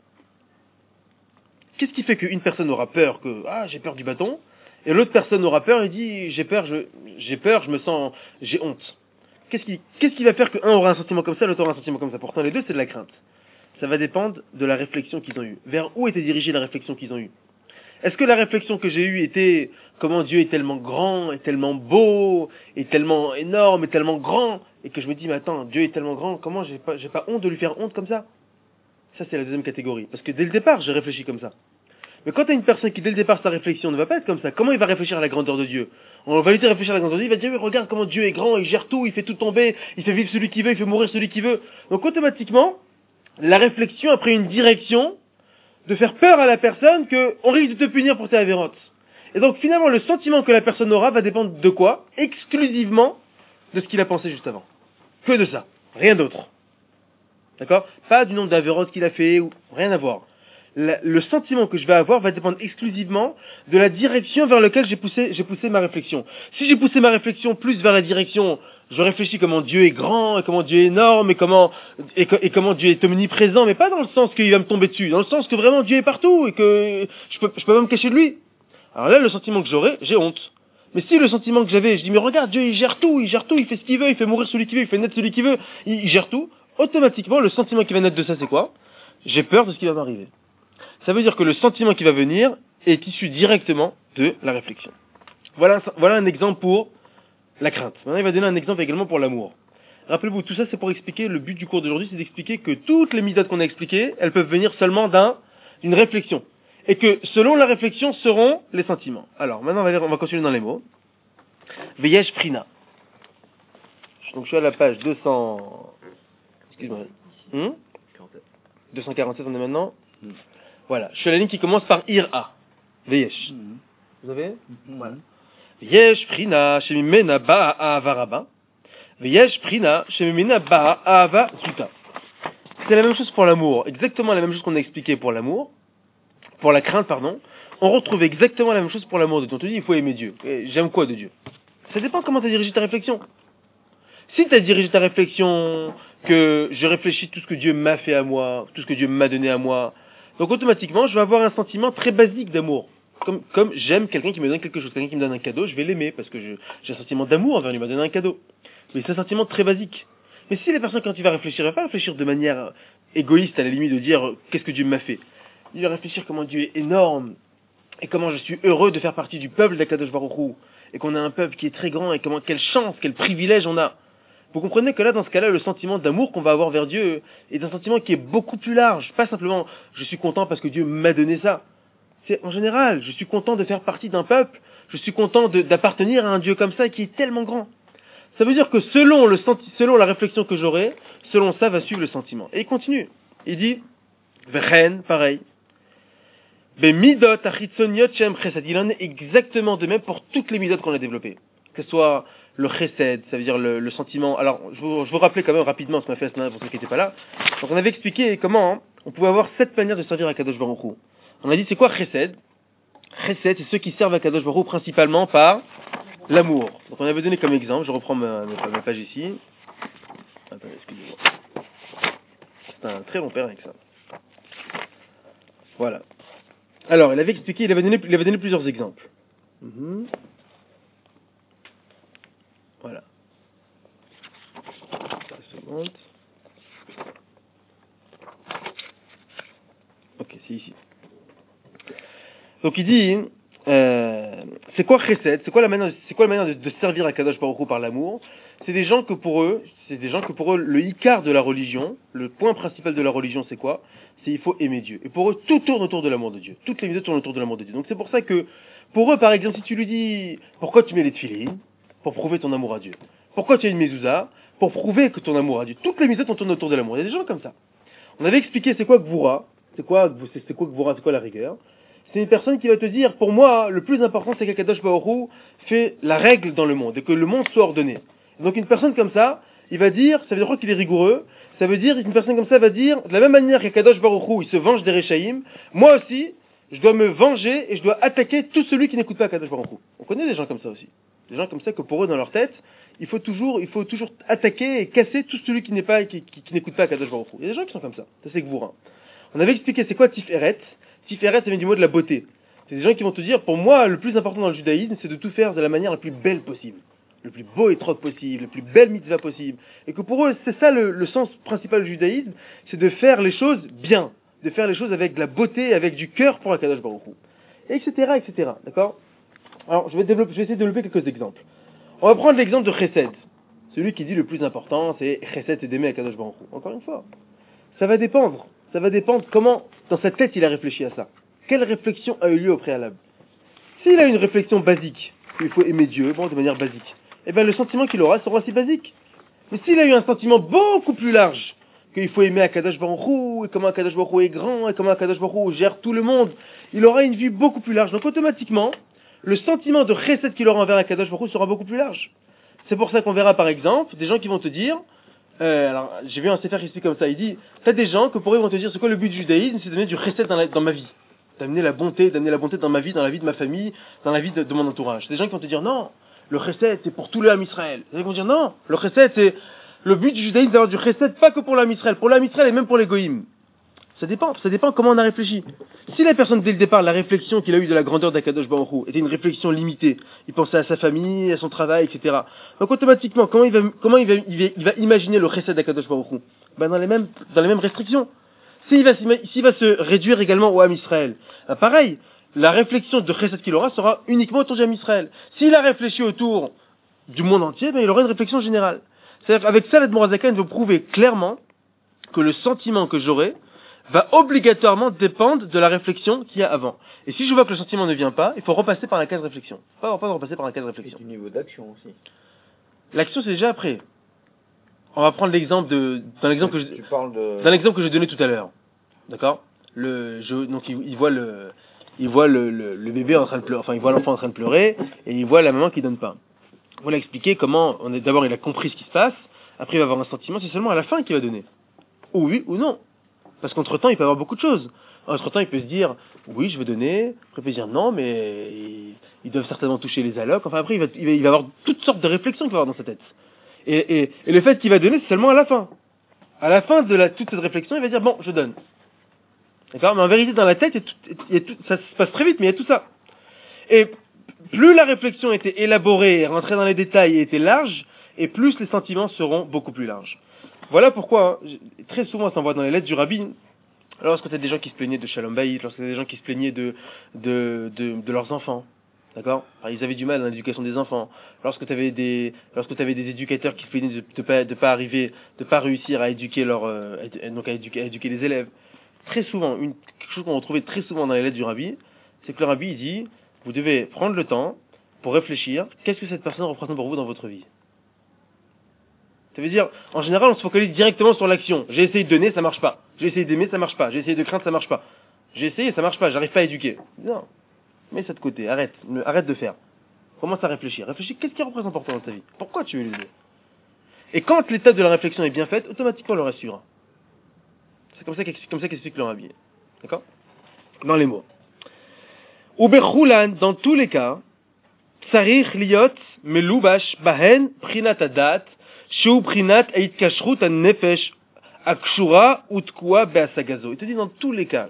Qu'est-ce qui fait qu'une personne aura peur que, ah, j'ai peur du bâton, et l'autre personne aura peur et dit, j'ai peur, je, j'ai peur, je me sens, j'ai honte. Qu'est-ce qui, qu'est-ce qui va faire qu'un aura un sentiment comme ça, l'autre aura un sentiment comme ça? Pourtant, les deux, c'est de la crainte. Ça va dépendre de la réflexion qu'ils ont eue. Vers où était dirigée la réflexion qu'ils ont eue? Est-ce que la réflexion que j'ai eue était comment Dieu est tellement grand, est tellement beau, est tellement énorme, est tellement grand, et que je me dis, mais attends, Dieu est tellement grand, comment j'ai pas, j'ai pas honte de lui faire honte comme ça? Ça, c'est la deuxième catégorie. Parce que dès le départ, j'ai réfléchi comme ça. Mais quand tu as une personne qui, dès le départ, sa réflexion ne va pas être comme ça, comment il va réfléchir à la grandeur de Dieu? On va lui dire réfléchir à la grandeur de Dieu, il va dire, oui, regarde comment Dieu est grand, il gère tout, il fait tout tomber, il fait vivre celui qui veut, il fait mourir celui qui veut. Donc automatiquement, la réflexion a pris une direction de faire peur à la personne qu'on risque de te punir pour tes avérantes. Et donc finalement, le sentiment que la personne aura va dépendre de quoi? Exclusivement de ce qu'il a pensé juste avant. Que de ça. Rien d'autre. D'accord? Pas du nombre d'avérantes qu'il a fait, ou rien à voir. La, le sentiment que je vais avoir va dépendre exclusivement de la direction vers laquelle j'ai poussé, j'ai poussé ma réflexion. Si j'ai poussé ma réflexion plus vers la direction, je réfléchis comment Dieu est grand, et comment Dieu est énorme, et comment, et, et comment Dieu est omniprésent, mais pas dans le sens qu'il va me tomber dessus, dans le sens que vraiment Dieu est partout, et que je peux, je peux pas me cacher de lui. Alors là, le sentiment que j'aurai, j'ai honte. Mais si le sentiment que j'avais, je dis, mais regarde, Dieu, il gère tout, il gère tout, il fait ce qu'il veut, il fait mourir celui qui veut, il fait naître celui qui veut, il, il gère tout, automatiquement, le sentiment qui va naître de ça, c'est quoi? J'ai peur de ce qui va m'arriver. Ça veut dire que le sentiment qui va venir est issu directement de la réflexion. Voilà, voilà un exemple pour la crainte. Maintenant, il va donner un exemple également pour l'amour. Rappelez-vous, tout ça, c'est pour expliquer, le but du cours d'aujourd'hui, c'est d'expliquer que toutes les midotes qu'on a expliquées, elles peuvent venir seulement d'un, d'une réflexion. Et que, selon la réflexion, seront les sentiments. Alors, maintenant, on va, lire, on va continuer dans les mots. Veyesh Prina. Donc, je suis à la page deux cents... Excuse-moi. Hmm deux cent quarante-sept, on est maintenant hmm. Voilà. Je suis à la ligne qui commence par Ira. Veyesh. Hmm. Vous avez hmm. Voilà. Veyesh Prina, Shemimena Ba'a Ahava Rabba. Veyesh Prina, Shemimena Ba'a Ahava Zuta. C'est la même chose pour l'amour. Exactement la même chose qu'on a expliqué pour l'amour. Pour la crainte, pardon. On retrouve exactement la même chose pour l'amour de Dieu. On te dit, il faut aimer Dieu. Et j'aime quoi de Dieu? Ça dépend comment tu as dirigé ta réflexion. Si tu as dirigé ta réflexion que je réfléchis tout ce que Dieu m'a fait à moi, tout ce que Dieu m'a donné à moi, donc automatiquement, je vais avoir un sentiment très basique d'amour. Comme, comme j'aime quelqu'un qui me donne quelque chose, quelqu'un qui me donne un cadeau, je vais l'aimer parce que je, j'ai un sentiment d'amour envers lui, il m'a donné un cadeau. Mais c'est un sentiment très basique. Mais si la personne, quand il va réfléchir, elle va pas réfléchir de manière égoïste, à la limite de dire qu'est-ce que Dieu m'a fait. Il va réfléchir comment Dieu est énorme et comment je suis heureux de faire partie du peuple d'Akadosh Baruch Hu et qu'on a un peuple qui est très grand et comment quelle chance, quel privilège on a. Vous comprenez que là, dans ce cas-là, le sentiment d'amour qu'on va avoir vers Dieu est un sentiment qui est beaucoup plus large. Pas simplement, je suis content parce que Dieu m'a donné ça. C'est en général, je suis content de faire partie d'un peuple, je suis content de, d'appartenir à un Dieu comme ça qui est tellement grand. Ça veut dire que selon le senti, selon la réflexion que j'aurai, selon ça va suivre le sentiment. Et il continue. Il dit, V'chen, pareil. Midot achitzoniot shem chesed. Il en est exactement de même pour toutes les midot qu'on a développées. Que ce soit le chesed, ça veut dire le, le sentiment. Alors, je vous, je vous rappelais quand même rapidement ce qu'on a fait la semaine pour ceux qui n'étaient pas là. Donc, on avait expliqué comment hein, on pouvait avoir sept manières de servir à Kadosh Baruch Hu. On a dit c'est quoi chesed? Chesed, c'est ceux qui servent à Kadosh Baruch Hu principalement par l'amour. Donc, on avait donné comme exemple, je reprends ma, ma, ma page ici. Attendez, excusez-moi. C'est un très long père avec ça. Voilà. Alors, il avait expliqué, il avait donné, il avait donné plusieurs exemples. Mm-hmm. Voilà. Une seconde. Ok, c'est ici. Donc il dit, euh, c'est quoi chesed? C'est quoi la manière, c'est quoi la manière de, de servir à Kadosh Baruch Hu par l'amour? C'est des gens que pour eux, c'est des gens que pour eux, le icard de la religion, le point principal de la religion, c'est quoi? C'est il faut aimer Dieu. Et pour eux, tout tourne autour de l'amour de Dieu. Toutes les vidéos tournent autour de l'amour de Dieu. Donc c'est pour ça que, pour eux, par exemple, si tu lui dis, pourquoi tu mets les tefilines? Pour prouver ton amour à Dieu. Pourquoi tu as une mezouza? Pour prouver que ton amour à Dieu. Toutes les mitzvot tournent autour de l'amour. Il y a des gens comme ça. On avait expliqué c'est quoi Gvura, c'est quoi, c'est quoi Gvura, c'est quoi la rigueur. C'est une personne qui va te dire, pour moi, le plus important, c'est qu'Akadosh Baruch Hu fait la règle dans le monde et que le monde soit ordonné. Donc une personne comme ça, il va dire, ça veut dire quoi qu'il est rigoureux? Ça veut dire qu'une personne comme ça va dire, de la même manière qu'Akadosh Baruch Hu, il se venge des Réchaïm, moi aussi, je dois me venger et je dois attaquer tout celui qui n'écoute pas Akadosh Baruch Hu. On connaît des gens comme ça aussi. Des gens comme ça que pour eux, dans leur tête, il faut toujours, il faut toujours attaquer et casser tout celui qui n'est pas, qui, qui, qui n'écoute pas Akadosh Baruch Hu. Il y a des gens qui sont comme ça. Ça c'est Gvura. On avait expliqué c'est quoi Tiferet. Tiferet, ça vient du mot de la beauté. C'est des gens qui vont te dire, pour moi, le plus important dans le judaïsme, c'est de tout faire de la manière la plus belle possible. Le plus beau étrog possible, le plus belle mitzvah possible. Et que pour eux, c'est ça le, le sens principal du judaïsme, c'est de faire les choses bien. De faire les choses avec de la beauté, avec du cœur pour Akadosh Baruch Hu. Et etc., et cetera. D'accord? Alors, je vais, développer, je vais essayer de développer quelques exemples. On va prendre l'exemple de Chesed. Celui qui dit le plus important, c'est Chesed, c'est d'aimer Akadosh Baruch Hu. Encore une fois. Ça va dépendre. Ça va dépendre comment, dans sa tête, il a réfléchi à ça. Quelle réflexion a eu lieu au préalable? S'il a une réflexion basique, qu'il faut aimer Dieu, bon, de manière basique, eh bien, le sentiment qu'il aura sera aussi basique. Mais s'il a eu un sentiment beaucoup plus large, qu'il faut aimer Akadosh Baruch Hu, et comment Akadosh Baruch Hu est grand, et comment Akadosh Baruch Hu gère tout le monde, il aura une vue beaucoup plus large. Donc, automatiquement, le sentiment de chesed qu'il aura envers Akadosh Baruch Hu sera beaucoup plus large. C'est pour ça qu'on verra, par exemple, des gens qui vont te dire, euh, alors, j'ai vu un sefer qui explique comme ça, il dit, t'as des gens que pour eux vont te dire, c'est quoi le but du judaïsme? C'est de donner du chesed dans, la, dans ma vie. D'amener la bonté, d'amener la bonté dans ma vie, dans la vie de ma famille, dans la vie de, de mon entourage. Des gens qui vont te dire, non, le chesed, c'est pour tout le Ham Israël. Des gens qui vont dire, non, le chesed, c'est, le but du judaïsme, d'avoir du chesed, pas que pour le Ham Israël, pour le Ham Israël et même pour les goïms. Ça dépend, ça dépend comment on a réfléchi. Si la personne, dès le départ, la réflexion qu'il a eue de la grandeur d'Akadosh Baruch Hu était une réflexion limitée, il pensait à sa famille, à son travail, et cetera. Donc, automatiquement, comment il va, comment il va, il va, il va imaginer le chesed d'Akadosh Baruch Hu? Ben, dans les mêmes, dans les mêmes restrictions. S'il va, s'il va se réduire également au Ham Israël, ben, pareil, la réflexion de chesed qu'il aura sera uniquement autour du Ham Israël. S'il a réfléchi autour du monde entier, ben, il aura une réflexion générale. C'est-à-dire, avec ça, l'Admor HaZaken veut prouver clairement que le sentiment que j'aurai va obligatoirement dépendre de la réflexion qu'il y a avant. Et si je vois que le sentiment ne vient pas, il faut repasser par la case réflexion. Pas, pas repasser par la case réflexion. Et du niveau d'action aussi. L'action, c'est déjà après. On va prendre l'exemple de, dans l'exemple que je, tu parles de... dans l'exemple que je donnais tout à l'heure. D'accord? Le, je, donc, il, il voit le, il voit le, le, le bébé en train de pleurer, enfin, il voit l'enfant en train de pleurer, et il voit la maman qui donne pas. Voilà expliquer comment, on est, d'abord, il a compris ce qui se passe, après, il va avoir un sentiment, c'est seulement à la fin qu'il va donner. Ou oui, ou non. Parce qu'entre-temps, il peut y avoir beaucoup de choses. Entre-temps, il peut se dire, oui, je vais donner. Après, il peut se dire, non, mais ils, ils doivent certainement toucher les allocs. Enfin, après, il va, il va, il va avoir toutes sortes de réflexions qu'il va avoir dans sa tête. Et, et, et le fait qu'il va donner, c'est seulement à la fin. À la fin de la, toute cette réflexion, il va dire, bon, je donne. D'accord? Mais en vérité, dans la tête, il y a tout, il y a tout, ça se passe très vite, mais il y a tout ça. Et plus la réflexion était élaborée, rentrait dans les détails et était large, et plus les sentiments seront beaucoup plus larges. Voilà pourquoi, hein, très souvent, ça voit dans les lettres du Rabbi, lorsque tu as des gens qui se plaignaient de Shalom Bayit, lorsque tu as des gens qui se plaignaient de, de, de, de leurs enfants, d'accord? Alors, ils avaient du mal dans l'éducation des enfants. Lorsque tu avais des, lorsque tu avais des éducateurs qui se plaignaient de, de pas, de pas arriver, de pas réussir à éduquer leur, euh, donc à éduquer, à éduquer les élèves. Très souvent, une, quelque chose qu'on retrouvait très souvent dans les lettres du Rabbi, c'est que le Rabbi, il dit, vous devez prendre le temps pour réfléchir, qu'est-ce que cette personne représente pour vous dans votre vie? Ça veut dire, en général, on se focalise directement sur l'action. J'ai essayé de donner, ça marche pas. J'ai essayé d'aimer, ça marche pas. J'ai essayé de craindre, ça marche pas. J'ai essayé, ça marche pas. J'arrive pas à éduquer. Non. Mets ça de côté. Arrête. Arrête de faire. Commence à réfléchir. Réfléchis, qu'est-ce qui représente pour toi dans ta vie? Pourquoi tu veux l'aider? Et quand l'étape de la réflexion est bien faite, automatiquement, le reste suivra. C'est comme ça qu'explique, comme ça qu'explique le Rabbi. D'accord? Dans les mots. Uberchulan, dans tous les cas, tsarich liot melubash bahen prinat adat Shou prinat ait kashrut an nefesh akshura utkua beasagazo. Il te dit dans tous les cas,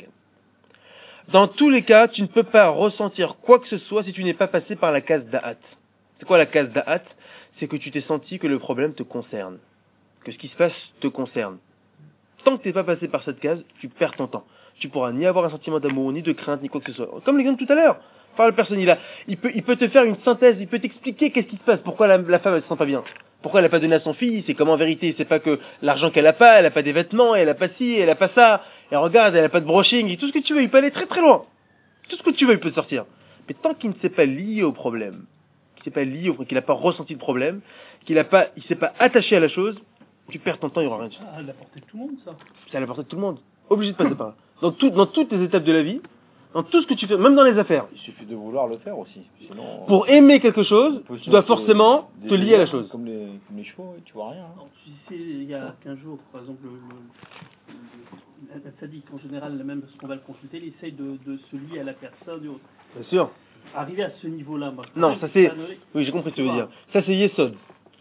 dans tous les cas, tu ne peux pas ressentir quoi que ce soit si tu n'es pas passé par la case da'at. C'est quoi la case da'at? C'est que tu t'es senti que le problème te concerne, que ce qui se passe te concerne. Tant que tu n'es pas passé par cette case, tu perds ton temps. Tu pourras ni avoir un sentiment d'amour, ni de crainte, ni quoi que ce soit. Comme l'exemple tout à l'heure. Par la personne, il a, il peut, il peut te faire une synthèse, il peut t'expliquer qu'est-ce qui se passe, pourquoi la, la femme elle se sent pas bien. Pourquoi elle n'a pas donné à son fils? C'est comme en vérité, c'est pas que l'argent qu'elle a pas, elle a pas des vêtements, elle a pas ci, elle a pas ça, et regarde, elle a pas de brushing, et tout ce que tu veux, il peut aller très très loin. Tout ce que tu veux, il peut sortir. Mais tant qu'il ne s'est pas lié au problème, qu'il s'est pas lié au, qu'il n'a pas ressenti le problème, qu'il a pas, il s'est pas attaché à la chose, tu perds ton temps, il y aura rien. Ah, à la portée de tout le monde, ça. C'est à la portée de tout le monde. Obligé de passer par là. Dans tout, dans toutes les étapes de la vie, Dans tout ce que tu fais, même dans les affaires. Il suffit de vouloir le faire aussi. Sinon, Pour aimer quelque chose, on peut tu dois se- forcément des te lier à la délires, chose. Comme les, comme les chevaux, tu vois rien. hein. Alors, tu sais, il y a quinze jours, par exemple, le, le, le, le sadique, en général, même parce qu'on va le consulter, il essaye de, de se lier à la personne et autres. Bien sûr. Arriver à ce niveau-là, moi. je Non, pense ça que c'est... pas- Oui, j'ai compris ce que tu veux dire. Ça c'est Yesod.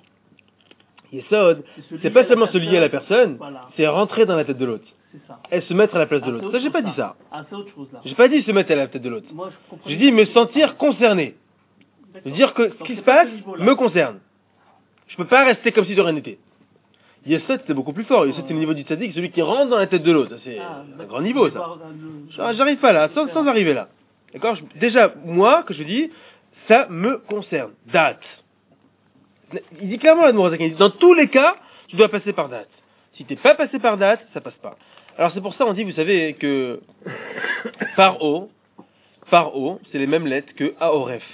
Yesod, se lier c'est à pas la seulement se lier à la personne, Voilà, c'est rentrer dans la tête de l'autre. c'est ça. Et se mettre à la place de Ah, l'autre. c'est Ça, autre j'ai pas chose, dit ça. Ah, c'est autre chose, là. J'ai pas dit se mettre à la tête de l'autre. Moi, je comprends. J'ai dit me sentir concerné. D'accord. De dire que Donc, ce qui c'est se pas passe ce niveau-là. me concerne. Je peux pas rester comme si de rien n'était. Yesod, c'est beaucoup plus fort. Yesod, Ouais. c'est le niveau du tzaddik, celui qui rentre dans la tête de l'autre. Ça, C'est Ah, un d'accord. grand niveau, Je vais ça. voir, euh, le- Ah, J'arrive pas là, sans, sans arriver là. D'accord Je- Déjà, moi, que je dis, ça me concerne. Date. Il dit clairement, la Mourazakan, il dit, dans tous les cas, tu dois passer par date. Si t'es pas passé par date, ça passe pas. Alors c'est pour ça, on dit, vous savez, que par O, par O, c'est les mêmes lettres que Aoref.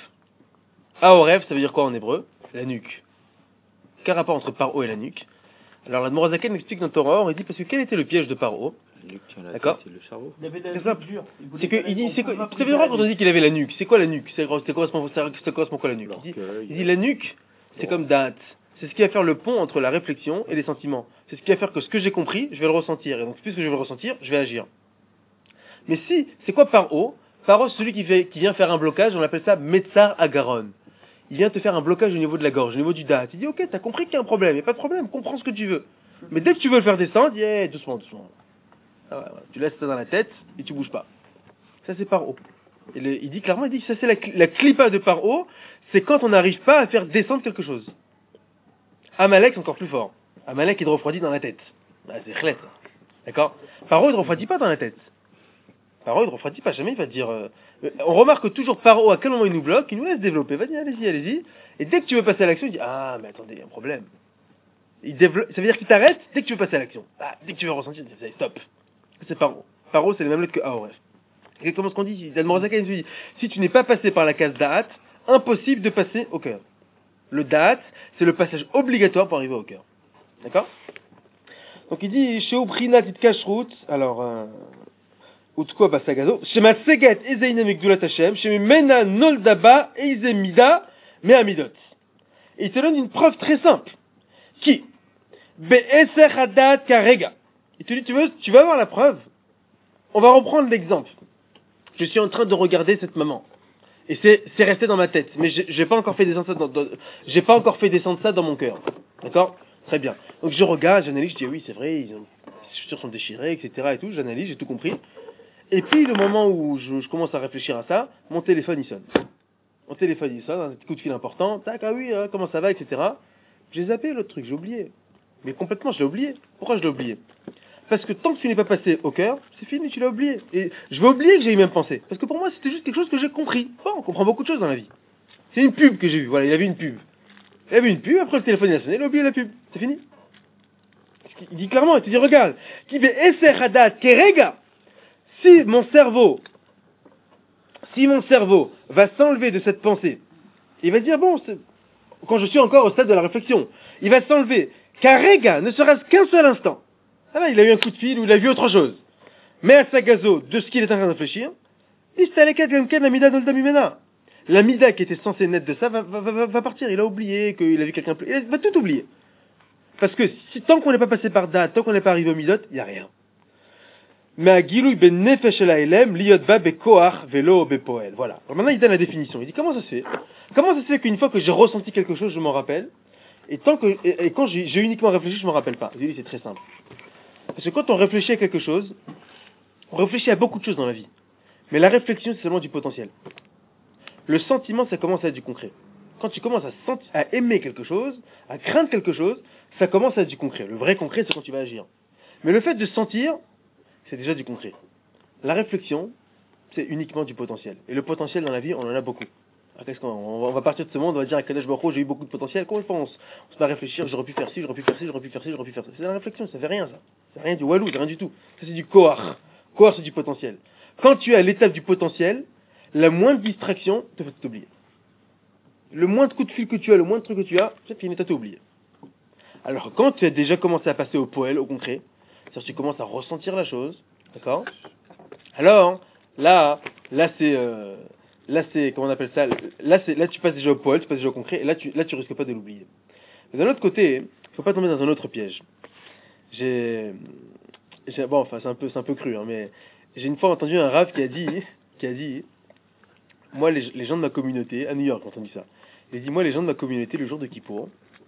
Aoref, ça veut dire quoi en hébreu? La nuque. Quel rapport entre par O et la nuque? Alors la Mourazakan explique dans Torah, il dit, parce que quel était le piège de par O? D'accord. C'est le cerveau. Il avait de la C'est simple. culture. Il voulait C'est que, pas il dit, qu'on c'est peut quoi, pas ça veut dire quoi quand on priver dit qu'il avait la nuque? C'est quoi la nuque? C'est quoi, ça correspond, ça correspond quoi la nuque? Il dit, L'orgueil. il dit la nuque, c'est comme date. C'est ce qui va faire le pont entre la réflexion et les sentiments. C'est ce qui va faire que ce que j'ai compris, je vais le ressentir. Et donc, puisque je vais le ressentir, je vais agir. Mais si, c'est quoi par O? Par O, c'est celui qui, fait, qui vient faire un blocage, on appelle ça Metzar Agaron. Il vient te faire un blocage au niveau de la gorge, au niveau du date. Il dit, ok, t'as compris qu'il y a un problème, il n'y a pas de problème, comprends ce que tu veux. Mais dès que tu veux le faire descendre, il dit, hey, doucement, doucement. Ah ouais, ouais. Tu laisses ça dans la tête et tu bouges pas. Ça, c'est par O. Et le- il dit clairement, il dit, ça c'est la, cl- la clipa de par O, c'est quand on n'arrive pas à faire descendre quelque chose. Amalek, c'est encore plus fort. Amalek, il te refroidit dans la tête. Ah, c'est chlet. D'accord? Paro, il te refroidit pas dans la tête. Paro, il te refroidit pas. Jamais il va te dire... euh, On remarque toujours Paro, à quel moment il nous bloque, il nous laisse développer. Vas-y, allez-y, allez-y. Et dès que tu veux passer à l'action, il dit, ah, mais attendez, il y a un problème. Il développe... Ça veut dire qu'il t'arrête dès que tu veux passer à l'action. Ah, dès que tu veux ressentir, il dit, stop. C'est Paro. Paro, c'est les mêmes lettres que Aoref. Et comment ce qu'on dit? L'Admorazaka, il dit, si tu n'es pas passé par la case Da'at, impossible de passer au cœur. Le Da'at, c'est le passage obligatoire pour arriver au cœur. D'accord? Donc il dit, chez Obrina Titkashrut, alors, euh, Utko Basagazo, chez Matseget Ezeina Migdulat Hashem, chez Mena Noldaba Ezemida Mehamidot. Et il te donne une preuve très simple. Qui? Be'eser Hadat Karega. Il te dit, tu veux, tu vas voir la preuve? On va reprendre l'exemple. Je suis en train de regarder cette maman. Et c'est, c'est resté dans ma tête. Mais j'ai, j'ai pas encore fait descendre ça dans, dans- j'ai pas encore fait descendre ça dans mon cœur. D'accord? Très bien. Donc je regarde, j'analyse, je dis oui, c'est vrai, ils ont, les chaussures sont déchirées, et cetera et tout. J'analyse, j'ai tout compris. Et puis le moment où je, je commence à réfléchir à ça, mon téléphone il sonne. Mon téléphone il sonne, un petit coup de fil important. Tac, ah oui, hein, comment ça va, et cetera. J'ai zappé l'autre truc, j'ai oublié. Mais complètement, je l'ai oublié. Pourquoi je l'ai oublié? Parce que tant que tu n'es pas passé au cœur, c'est fini, tu l'as oublié. Et je vais oublier que j'ai eu même pensé. Parce que pour moi, c'était juste quelque chose que j'ai compris. Bon, on comprend beaucoup de choses dans la vie. C'est une pub que j'ai vue. Voilà, il a vu une pub. Il a vu une pub, après le téléphone il a sonné, il a oublié la pub. C'est fini. Il dit clairement, il te dit, regarde, qui veut Eser Hadat Kerega, si mon cerveau, si mon cerveau va s'enlever de cette pensée, il va dire, bon, c'est- quand je suis encore au stade de la réflexion, il va s'enlever. Karega, ne serait-ce qu'un seul instant. Ah là, il a eu un coup de fil ou il a vu autre chose. Mais à Sagazo, de ce qu'il est en train de réfléchir, la mida qui était censée naître de ça va, va, va, va partir. Il a oublié qu'il a vu quelqu'un. Il va tout oublier. Parce que si, tant qu'on n'est pas passé par date, tant qu'on n'est pas arrivé au midot, il n'y a rien. Mais à Gilouy ben nefesh el ha'elem, liot ba bekoach velo bepoel. Voilà. Alors maintenant, il donne la définition. Il dit comment ça se fait? Comment ça se fait qu'une fois que j'ai ressenti quelque chose, je m'en rappelle, et tant que, et, et quand j'ai, j'ai uniquement réfléchi, je m'en rappelle pas? Il dit, c'est très simple. Parce que quand on réfléchit à quelque chose, on réfléchit à beaucoup de choses dans la vie. Mais la réflexion, c'est seulement du potentiel. Le sentiment, ça commence à être du concret. Quand tu commences à, senti- à aimer quelque chose, à craindre quelque chose, ça commence à être du concret. Le vrai concret, c'est quand tu vas agir. Mais le fait de sentir, c'est déjà du concret. La réflexion, c'est uniquement du potentiel. Et le potentiel dans la vie, on en a beaucoup. Alors, qu'est-ce qu'on, on va partir de ce monde, on va dire à Kadesh Baruch Hu, j'ai eu beaucoup de potentiel. Comment on pense? On se met à réfléchir, j'aurais pu faire ci, j'aurais pu faire ci, j'aurais pu faire ci, j'aurais pu faire ça. C'est la réflexion, ça fait rien ça. C'est rien du walou, c'est rien du tout. Ça c'est du koach. Koach, c'est du potentiel. Quand tu es à l'étape du potentiel, la moindre distraction te fait t'oublier. Le moindre coup de fil que tu as, le moindre truc que tu as, c'est fini, t'as tout oublié. Alors quand tu as déjà commencé à passer au poêle, au concret, c'est-à-dire que tu commences à ressentir la chose, d'accord? Alors, là, là c'est, euh, là c'est, comment on appelle ça, là c'est, là tu passes déjà au poil, tu passes déjà au concret, et là tu, là tu risques pas de l'oublier. Mais d'un autre côté, faut pas tomber dans un autre piège. J'ai, j'ai bon, enfin c'est un peu, c'est un peu cru, hein, mais j'ai une fois entendu un rav qui a dit, qui a dit, moi les, les gens de ma communauté, à New York, j'ai entendu ça. Il a dit, moi les gens de ma communauté, le jour de Kippour,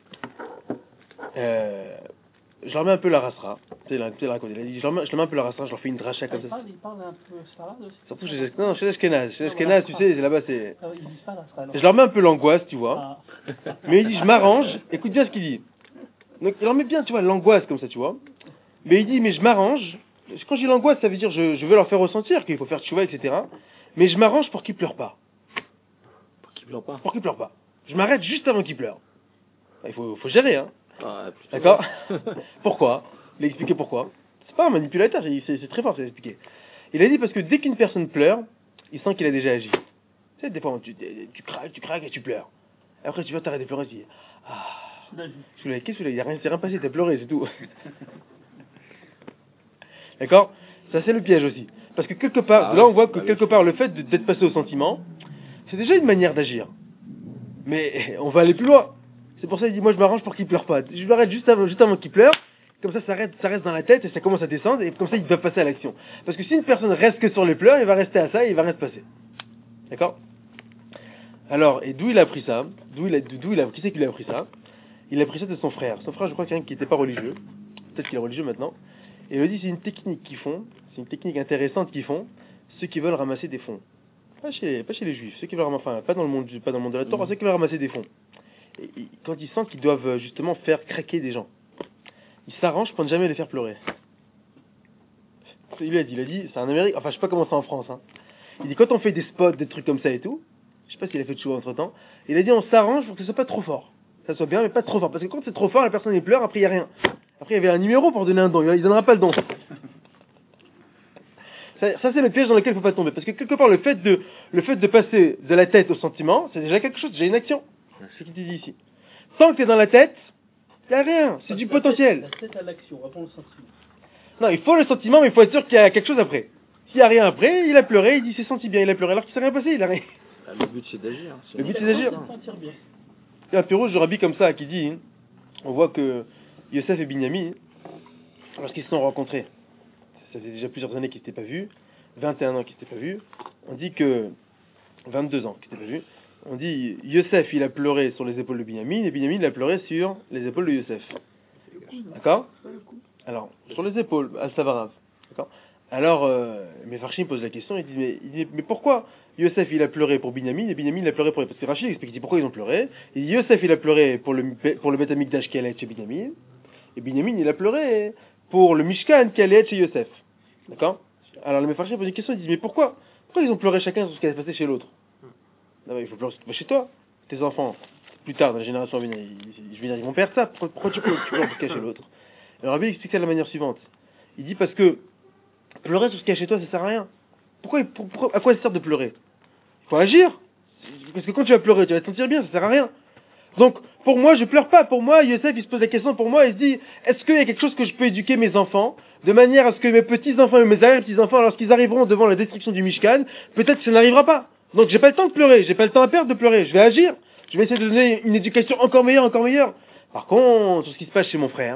euh, je leur mets un peu la rasra. Tu sais, il a, il a raconté. Il a dit, je leur mets, je leur mets un peu la rasra, je leur fais une dracha comme Il ça. parle, il parle un peu sfarade aussi. Surtout chez les, non, chez les Ashkénazes. Chez les Ashkénazes, tu sais, c'est là-bas, c'est. Ah, ils disent pas la sfarade. Je leur mets un peu l'angoisse, tu vois. Ah. Mais il dit, je m'arrange. Écoute bien ce qu'il dit. Donc, il leur met bien, tu vois, l'angoisse comme ça, tu vois. Mais il dit, mais je m'arrange. Quand j'ai l'angoisse, ça veut dire, je, je veux leur faire ressentir qu'il faut faire tchouva, et cetera. Mais je m'arrange pour qu'ils pleurent pas. Pour qu'il pleure pas. Pour qu'ils pleurent pas. Je m'arrête juste avant qu'ils pleurent. Il faut, faut gérer, hein. Ah, plutôt. D'accord. Pourquoi? Il a expliqué pourquoi. C'est pas un manipulateur, c'est, c'est très fort, c'est expliqué. Il a dit parce que dès qu'une personne pleure, il sent qu'il a déjà agi. Tu sais, des fois, tu, tu craques, tu craques et tu pleures. Et après, tu vas t'arrêter de pleurer, tu dis, ah, je voulais, qu'est-ce que il y a rien, c'est rien passé, t'as pleuré, c'est tout. D'accord? Ça, c'est le piège aussi. Parce que quelque part, Ah, là, on voit que bah, quelque part, le fait de- d'être passé au sentiment, c'est déjà une manière d'agir. Mais on va aller plus loin. C'est pour ça qu'il dit, moi, je m'arrange pour qu'il pleure pas. Je m'arrête juste avant, juste avant qu'il pleure. Comme ça, ça reste, ça reste dans la tête et ça commence à descendre. Et comme ça, il doit passer à l'action. Parce que si une personne reste que sur les pleurs, il va rester à ça et il va rien se passer. D'accord? Alors, et d'où il a appris ça? D'où il a, d'où il a, qui c'est qu'il a appris ça? Il a appris ça de son frère. Son frère, je crois, quelqu'un qui n'était pas religieux. Peut-être qu'il est religieux maintenant. Et il lui dit, c'est une technique qu'ils font. C'est une technique intéressante qu'ils font. Ceux qui veulent ramasser des fonds. Pas chez, pas chez les juifs. Ceux qui veulent ramasser, enfin, pas dans le monde, pas dans le monde de la Torah, ceux qui veulent ramasser des fonds. Et, et quand ils sentent qu'ils doivent justement faire craquer des gens, ils s'arrangent pour ne jamais les faire pleurer. Il a dit, il a dit, c'est en Amérique, enfin je sais pas comment c'est en France, hein. Il dit quand on fait des spots, des trucs comme ça et tout, je sais pas s'il a fait de choix entre temps, il a dit on s'arrange pour que ce soit pas trop fort. Ça soit bien mais pas trop fort, parce que quand c'est trop fort, la personne elle pleure, après il y a rien. Après il y avait un numéro pour donner un don, il donnera pas le don. Ça, ça c'est le piège dans lequel il faut pas tomber, parce que quelque part le fait de, le fait de passer de la tête au sentiment, c'est déjà quelque chose, déjà une action. C'est ce qu'il te dit ici. Tant que t'es dans la tête, il y a rien, c'est du potentiel. La tête à l'action, avant le sentiment. Non, il faut le sentiment, mais il faut être sûr qu'il y a quelque chose après. S'il n'y a rien après, il a pleuré, il dit s'est senti bien, il a pleuré, alors qu'il s'est rien passé, il a rien. Ah, le but c'est d'agir. Le but Sinon- c'est d'agir. Il faut sentir bien. Il y a un Pérouse de Rabbi comme ça qui dit, hein, on voit que Yosef et Binyamin, lorsqu'ils se sont rencontrés, ça faisait déjà plusieurs années qu'ils s'étaient pas vus, vingt et un ans qu'ils s'étaient pas vus, on dit que, vingt-deux ans qu'ils s'étaient pas vus, on dit Yosef il a pleuré sur les épaules de Binyamin et Binyamin il a pleuré sur les épaules de Yosef. D'accord? Alors, sur les épaules, Al-Savarav. D'accord? Alors, euh, mes Farshim posent la question, ils disent, mais, il dit, mais pourquoi Yosef il a pleuré pour Binyamin et Binyamin il a pleuré pour... Parce que Rachid explique, il dit pourquoi ils ont pleuré. Il dit, Yosef il a pleuré pour le, pour le Beth Amikdash qui allait être chez Binyamin, et Binyamin il a pleuré pour le Mishkan qui allait être chez Yosef. D'accord? Alors, les Mefarshim posent une question, ils disent, mais pourquoi Pourquoi ils ont pleuré chacun sur ce qui allait se passer chez l'autre? Non, mais il faut pleurer chez toi, tes enfants. Plus tard, dans la génération à venir, ils, je veux dire, ils vont perdre ça. Pourquoi, pourquoi tu pleures, tu pleures pour ce qu'il y a chez l'autre? Alors, Rabbi explique ça de la manière suivante. Il dit parce que pleurer sur ce qu'il y a chez toi, ça sert à rien. Pourquoi, pour- pourquoi à quoi ça sert de pleurer? Il faut agir. Parce que quand tu vas pleurer, tu vas te sentir bien, ça sert à rien. Donc, pour moi, je pleure pas. Pour moi, Yosef, il se pose la question pour moi, il se dit, est-ce qu'il y a quelque chose que je peux éduquer mes enfants, de manière à ce que mes petits-enfants et mes arrière-petits-enfants, lorsqu'ils arriveront devant la destruction du Mishkan, peut-être que ça n'arrivera pas. Donc, j'ai pas le temps de pleurer, j'ai pas le temps à perdre de pleurer, je vais agir. Je vais essayer de donner une éducation encore meilleure, encore meilleure. Par contre, sur ce qui se passe chez mon frère,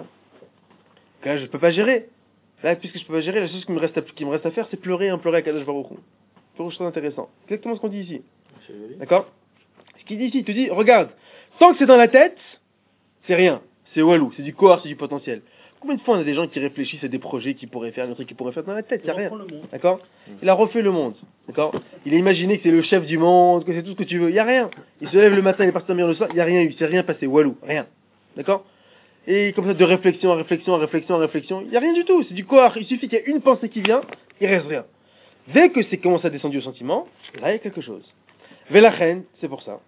que là, je peux pas gérer. Là, puisque je peux pas gérer, la chose qui me reste à, qui me reste à faire, c'est pleurer, hein, pleurer à Kadosh Baruch Hu. C'est très intéressant. Exactement ce qu'on dit ici. D'accord? Ce qu'il dit ici, il te dit, regarde, tant que c'est dans la tête, c'est rien. C'est walou, c'est du corps, c'est du potentiel. Combien de fois on a des gens qui réfléchissent à des projets qu'ils pourraient faire, des trucs qu'ils pourraient faire dans la tête, il y a rien. D'accord? Il a refait le monde. D'accord? Il a imaginé que c'est le chef du monde, que c'est tout ce que tu veux. Il y a rien. Il se lève le matin, il est parti dormir le soir, il y a rien eu, il s'est rien passé, walou, rien. D'accord? Et comme ça, de réflexion en réflexion en réflexion en réflexion, il n'y a rien du tout, c'est du corps. Il suffit qu'il y ait une pensée qui vient, il reste rien. Dès que c'est commencé à descendre au sentiment, là il y a quelque chose. Velachen, c'est pour ça.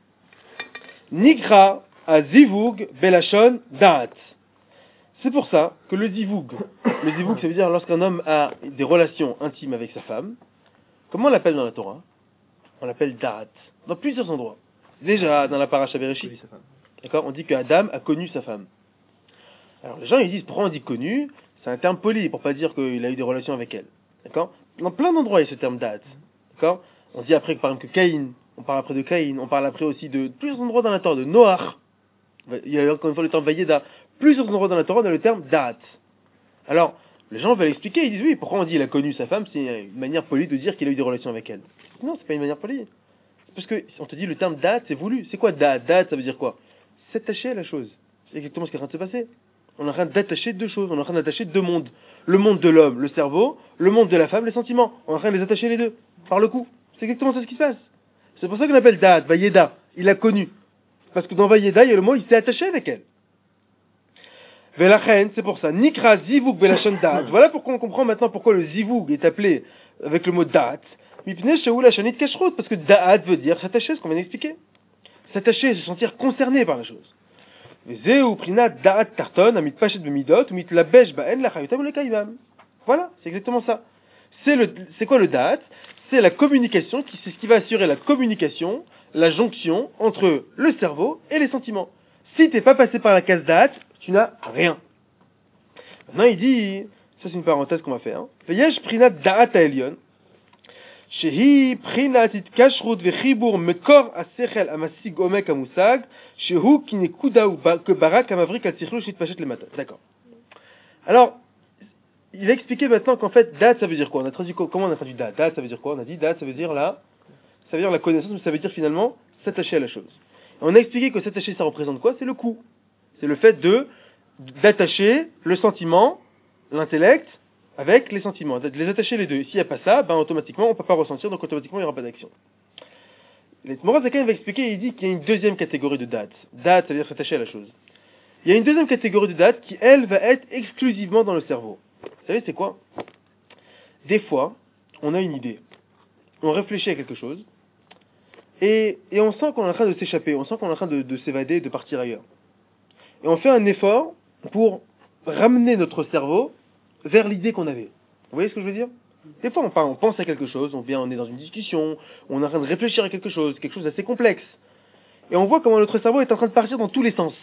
Nikra a zivug belachon da'at. C'est pour ça que le zivug, le zivug ça veut dire lorsqu'un homme a des relations intimes avec sa femme, comment on l'appelle dans la Torah? On l'appelle da'at, dans plusieurs endroits. Déjà, dans la paracha Bereshit, d'accord, on dit que Adam a connu sa femme. Alors les gens ils disent, pourquoi on dit connu? C'est un terme poli pour pas dire qu'il a eu des relations avec elle. D'accord? Dans plein d'endroits il y a ce terme da'at. D'accord? On dit après, par exemple, que Caïn, on parle après de Caïn, on parle après aussi de plusieurs endroits dans la Torah, de Noach. Il y a encore une fois le terme Vayeda. Plusieurs endroits dans la Torah, on a le terme Da'at. Alors, les gens veulent expliquer, ils disent oui, pourquoi on dit il a connu sa femme, c'est une manière polie de dire qu'il a eu des relations avec elle. Non, c'est pas une manière polie. Parce que, on te dit le terme Da'at, c'est voulu. C'est quoi Da'at? Da'at, ça veut dire quoi? S'attacher à la chose. C'est exactement ce qui est en train de se passer. On est en train d'attacher deux choses, on est en train d'attacher deux mondes. Le monde de l'homme, le cerveau, le monde de la femme, les sentiments. On est en train de les attacher les deux, par le coup. C'est exactement ça ce qui se passe. C'est pour ça qu'on appelle Da'at, Vayeda. Il a connu. Parce que dans Vayeda, il y a le mot, il s'est attaché avec elle. Velachen, c'est pour ça. Nikra zivug belashon Da'at. Voilà pourquoi on comprend maintenant pourquoi le zivug est appelé avec le mot Da'at. Mipnei shehu lashonit kashrut. Parce que Da'at veut dire s'attacher, ce qu'on vient d'expliquer. S'attacher, se sentir concerné par la chose. Zeu prinat Da'at tarton, amit pachet bemidot, ou mit labesh ba'en lachayutam lekaimam. Voilà, c'est exactement ça. C'est le, c'est quoi le Da'at? C'est la communication, qui, c'est ce qui va assurer la communication, la jonction entre le cerveau et les sentiments. Si t'es pas passé par la case Da'at, tu n'as rien. Maintenant il dit, ça c'est une parenthèse qu'on va faire. Veyesh prinat Da'at ha'elyon, shehi prinat itkashrut vechibur mekor asechel amasig omek amusag, shehu kinekuda ou que barak amavrik al tzirlu shitpachet le matin. D'accord. Alors, il va expliquer maintenant qu'en fait, Da'at, ça veut dire quoi? On a traduit, comment on a traduit Da'at? Da'at, ça veut dire quoi? On a dit Da'at, ça veut dire là, ça veut dire la connaissance, mais ça veut dire finalement s'attacher à la chose. Et on a expliqué que s'attacher, ça représente quoi? C'est le coup. C'est le fait de, d'attacher le sentiment, l'intellect, avec les sentiments, de les attacher les deux. Et s'il n'y a pas ça, ben automatiquement, on ne peut pas ressentir, donc automatiquement, il n'y aura pas d'action. Moraz Zaken va expliquer, il dit qu'il y a une deuxième catégorie de Da'at. Da'at, ça veut dire s'attacher à la chose. Il y a une deuxième catégorie de Da'at qui, elle, va être exclusivement dans le cerveau. Vous savez, c'est quoi? Des fois, on a une idée, on réfléchit à quelque chose, et, et on sent qu'on est en train de s'échapper, on sent qu'on est en train de, de s'évader, de partir ailleurs. Et on fait un effort pour ramener notre cerveau vers l'idée qu'on avait. Vous voyez ce que je veux dire? Des fois, on, parle, on pense à quelque chose, on vient, on est dans une discussion, on est en train de réfléchir à quelque chose, quelque chose d'assez complexe. Et on voit comment notre cerveau est en train de partir dans tous les sens.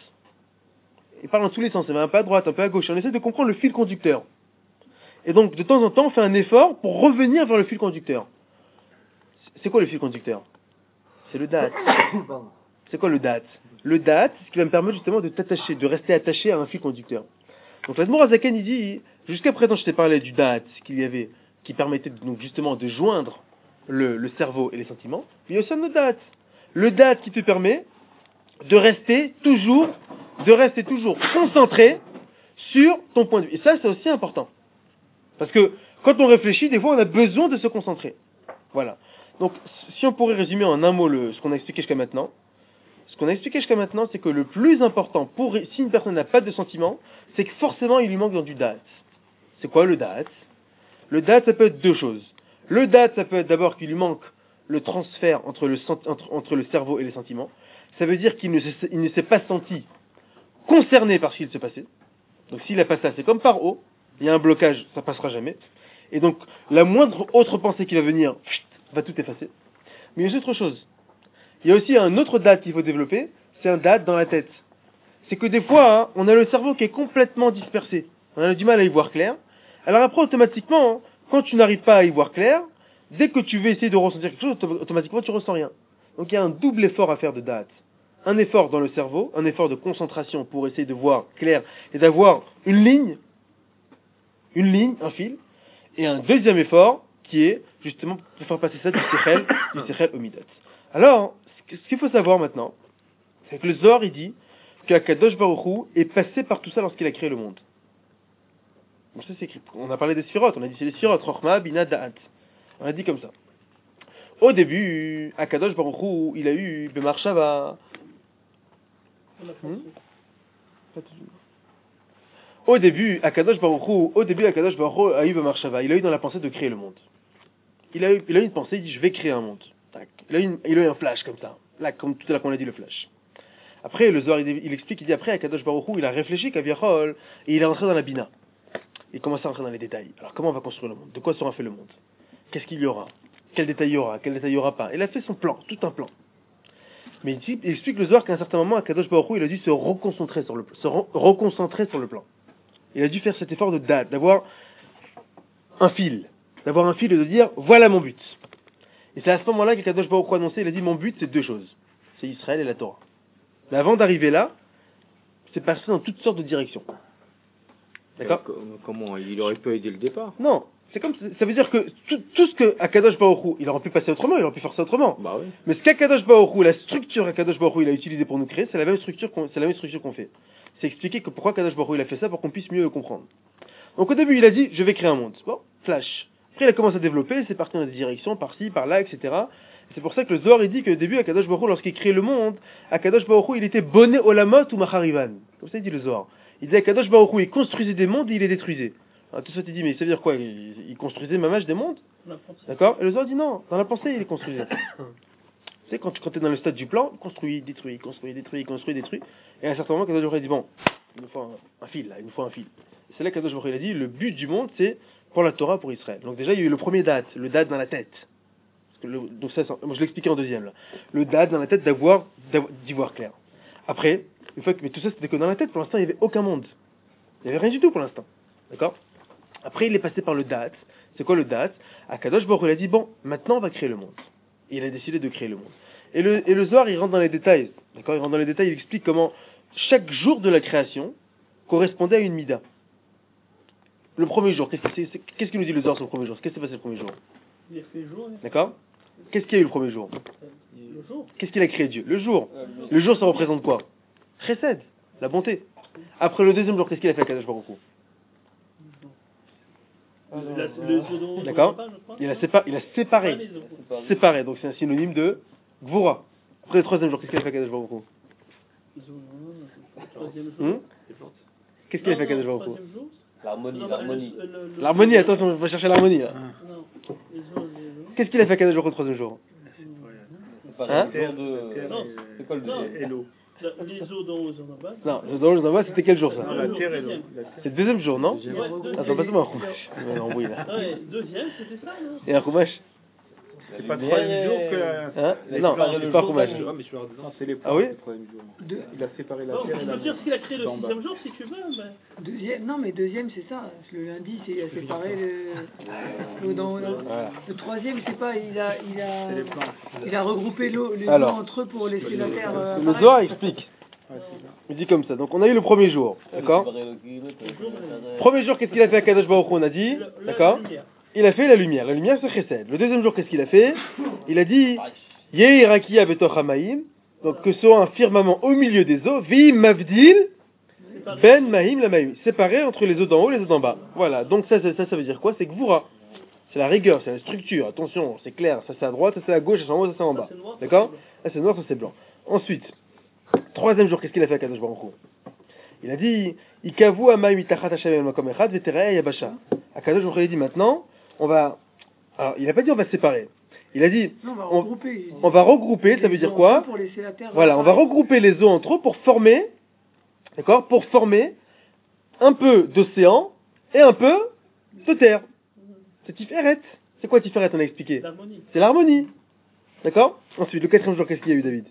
Il part dans tous les sens, il va un peu à droite, un peu à gauche. Et on essaie de comprendre le fil conducteur. Et donc, de temps en temps, on fait un effort pour revenir vers le fil conducteur. C'est quoi le fil conducteur? C'est le Da'at. C'est quoi le Da'at? Le Da'at, c'est ce qui va me permettre justement de t'attacher, de rester attaché à un fil conducteur. Donc, l'Admour Zaken, il dit, jusqu'à présent, je t'ai parlé du Da'at qu'il y avait, qui permettait donc justement de joindre le, le cerveau et les sentiments. Mais il y a aussi un autre Da'at. Le Da'at qui te permet de rester toujours, de rester toujours concentré sur ton point de vue. Et ça, c'est aussi important. Parce que quand on réfléchit, des fois, on a besoin de se concentrer. Voilà. Donc, si on pourrait résumer en un mot le, ce qu'on a expliqué jusqu'à maintenant, ce qu'on a expliqué jusqu'à maintenant, c'est que le plus important, pour, si une personne n'a pas de sentiment, c'est que forcément, il lui manque dans du Da'at. C'est quoi le Da'at? Le Da'at, ça peut être deux choses. Le Da'at, ça peut être d'abord qu'il lui manque le transfert entre le, entre, entre le cerveau et les sentiments. Ça veut dire qu'il ne, il ne s'est pas senti concerné par ce qui se passait. Donc, s'il n'a pas ça, c'est comme par eau. Il y a un blocage, ça passera jamais. Et donc, la moindre autre pensée qui va venir, va tout effacer. Mais il y a aussi autre chose. Il y a aussi un autre Da'at qu'il faut développer, c'est un Da'at dans la tête. C'est que des fois, hein, on a le cerveau qui est complètement dispersé. On a du mal à y voir clair. Alors après, automatiquement, hein, quand tu n'arrives pas à y voir clair, dès que tu veux essayer de ressentir quelque chose, automatiquement, tu ressens rien. Donc il y a un double effort à faire de Da'at. Un effort dans le cerveau, un effort de concentration pour essayer de voir clair et d'avoir une ligne, une ligne, un fil, et un deuxième effort qui est justement pour faire passer ça du sechel, du sechel au midat. Alors, ce qu'il faut savoir maintenant, c'est que le Zohar il dit que Akadosh Baruch Hu est passé par tout ça lorsqu'il a créé le monde. Donc ça c'est écrit. On a parlé des sphirotes, on a dit c'est les sphirotes, Chochma, Bina, Da'at. On a dit comme ça. Au début, Akadosh Baruch Hu, il a eu Bemar Shava. Hmm? Au début, Akadosh Baruch Hu, au début, Akadosh Baruch Hu a eu Bemar Shava. Il a eu dans la pensée de créer le monde. Il a eu, il a eu une pensée, il dit je vais créer un monde. Il a eu, une, il a eu un flash comme ça. Là, comme tout à l'heure qu'on a dit le flash. Après, le Zohar, il, il explique, il dit après, Akadosh Baruch Hu, il a réfléchi Kaviachol, et il est rentré dans la Bina. Il commence à rentrer dans les détails. Alors, comment on va construire le monde? De quoi sera fait le monde? Qu'est-ce qu'il y aura? Quel détail il y aura? Quel détail il y aura pas? Il a fait son plan, tout un plan. Mais il, il explique le Zohar qu'à un certain moment, Akadosh Baruch Hu, il a dû se reconcentrer sur le, se re, reconcentrer sur le plan. Il a dû faire cet effort de date, d'avoir un fil, d'avoir un fil et de dire voilà mon but. Et c'est à ce moment-là qu'Akadosh Baruch Hu a annoncé, il a dit mon but c'est deux choses, c'est Israël et la Torah. Mais avant d'arriver là, c'est passé dans toutes sortes de directions. D'accord? Comment? Il aurait pu aider le départ. Non, c'est comme ça veut dire que tout, tout ce que Akadosh Baruch Hu, il aurait pu passer autrement, il aurait pu faire ça autrement. Bah oui. Mais ce qu'Akadosh Baruch Hu, la structure qu'Akadosh Baruch Hu il a utilisée pour nous créer, c'est la même structure qu'on, c'est la même structure qu'on fait. C'est expliquer que pourquoi Akadosh Baruch Hu il a fait ça pour qu'on puisse mieux le comprendre. Donc au début il a dit je vais créer un monde. Bon, flash. Après il a commencé à développer, c'est parti dans des directions, par-ci, par-là, et cetera. C'est pour ça que le Zohar il dit que au début Akadosh Baruch Hu, lorsqu'il crée le monde, Akadosh Baruch Hu il était bonné olamot ou macharivan. Comme ça il dit le Zohar. Il dit Akadosh Baruch Hu il construisait des mondes et il les détruisait. Alors, tout ça tu dis mais ça veut dire quoi? Il, il construisait mamage des mondes? D'accord? Et le Zohar dit non, dans la pensée il les construisait. Tu sais, quand tu es dans le stade du plan, construit, détruit, construit, détruit, construit, détruit. Et à un certain moment, Kadosh Baruch Hu a dit bon, il nous faut un, un fil, là, il nous faut un fil. C'est là que Kadosh Baruch Hu a dit le but du monde, c'est pour la Torah, pour Israël. Donc déjà, il y a eu le premier date, le date dans la tête. Parce que le, donc ça, moi je l'expliquais en deuxième là. Le date dans la tête d'avoir, d'avoir d'y voir clair. Après, une fois que mais tout ça c'était que dans la tête. Pour l'instant, il n'y avait aucun monde. Il n'y avait rien du tout pour l'instant. D'accord? Après, il est passé par le date. C'est quoi le date? À Kadosh Baruch Hu, il a dit bon, maintenant on va créer le monde. Et il a décidé de créer le monde. Et le, et le Zohar, il rentre dans les détails. D'accord? Il rentre dans les détails, il explique comment chaque jour de la création correspondait à une mida. Le premier jour, qu'est-ce, que c'est, c'est, qu'est-ce qu'il nous dit le Zohar sur le premier jour? Qu'est-ce qui s'est passé le premier jour? Il a fait le jour. D'accord? Qu'est-ce qu'il y a eu le premier jour? Le jour. Qu'est-ce qu'il a créé Dieu? Le jour. Le jour, ça représente quoi? Chesed, la bonté. Après le deuxième jour, qu'est-ce qu'il a fait à Kadosh Baruch Hu? La- le jour dont- D'accord? dont on parle, je crois. Il a, sépa- il a séparé. les autres. Séparé, donc c'est un synonyme de Gvura. Après le troisième jour, qu'est-ce qu'il a fait à Kadosh Baruch Hu? Le troisième jour. Hum Qu'est-ce qu'il a fait à Non, Kadosh non, Baruch Hu? troisième jour. L'harmonie, Non, l'harmonie. le- le- le- L'harmonie, attention, on va chercher l'harmonie là. Non, les jours, les jours. Qu'est-ce qu'il a fait à Kadosh Baruch Hu le troisième jour? C'est pas Hein le jour de... Non, C'est quoi le non. deuxième? Et l'eau. La- les eaux d'en haut, les eaux d'en bas. Non, le dans le bas, c'était quel jour ça? Non, la terre et l'eau. Deuxième. La terre. C'est le deuxième jour, non? Ouais, deuxième. Attends, passe-moi un chumash. Il y a un embrouille là. Ah ouais, deuxième, c'était ça, non? Et un chumash? C'est pas troisième jour que la... Hein? Il a Non, séparé c'est le pas un jour chumash. de la nuit. mais je leur non, c'est les Ah oui? le troisième jour. Deux- Il a séparé la Bon, terre et je la veux dire ce qu'il a créé le d'en bas. sixième jour, si tu veux. Mais... Deuxième, non mais deuxième c'est ça. Le lundi c'est il a séparé le, l'eau dans l'eau. Voilà. Le troisième c'est pas il a il a C'est les plantes. il a regroupé l'eau les Alors. eaux entre eux pour laisser la terre. euh, Le pareil. Zohar explique. Ouais, c'est ça. Il dit comme ça. Donc on a eu le premier jour, d'accord? Premier jour, qu'est-ce qu'il a fait à Kadosh Baruch Hu? On a dit, Le- la d'accord? lumière. Il a fait la lumière. La lumière, c'est Chesed. Le deuxième jour, qu'est-ce qu'il a fait? Il a dit, Yehi Rakia Betoch Hamaim, donc que soit un firmament au milieu des eaux, Vi Mavdil, Ben Mahim la Mahim, séparé entre les eaux d'en haut et les eaux d'en bas. Voilà. Donc ça, ça, ça, ça veut dire quoi? C'est Gvura. C'est la rigueur, c'est la structure. Attention, c'est clair. Ça c'est à droite, ça c'est à gauche, ça c'est en haut, ça c'est en bas. Ça, c'est noir, ça, D'accord? c'est Là c'est noir, ça c'est blanc. Ensuite, troisième jour, qu'est-ce qu'il a fait à Kadosh Baruch Hu? Il a dit, Ikavu Amaim Itachat Hashem El Makom Echad Veterei Yabasha. À Kadosh Baruch Hu, il a dit maintenant, on va. Alors, il n'a pas dit on va se séparer. Il a dit, Non, on va on- regrouper. on va regrouper, ça veut dire quoi? Pour laisser la terre. Voilà, on va regrouper les eaux entre eux pour former, d'accord, pour former un peu d'océan et un peu de terre. C'est Tiferet. C'est quoi Tiferet? On a expliqué. L'harmonie. C'est l'harmonie. D'accord? Ensuite, le quatrième jour, qu'est-ce qu'il y a eu, David?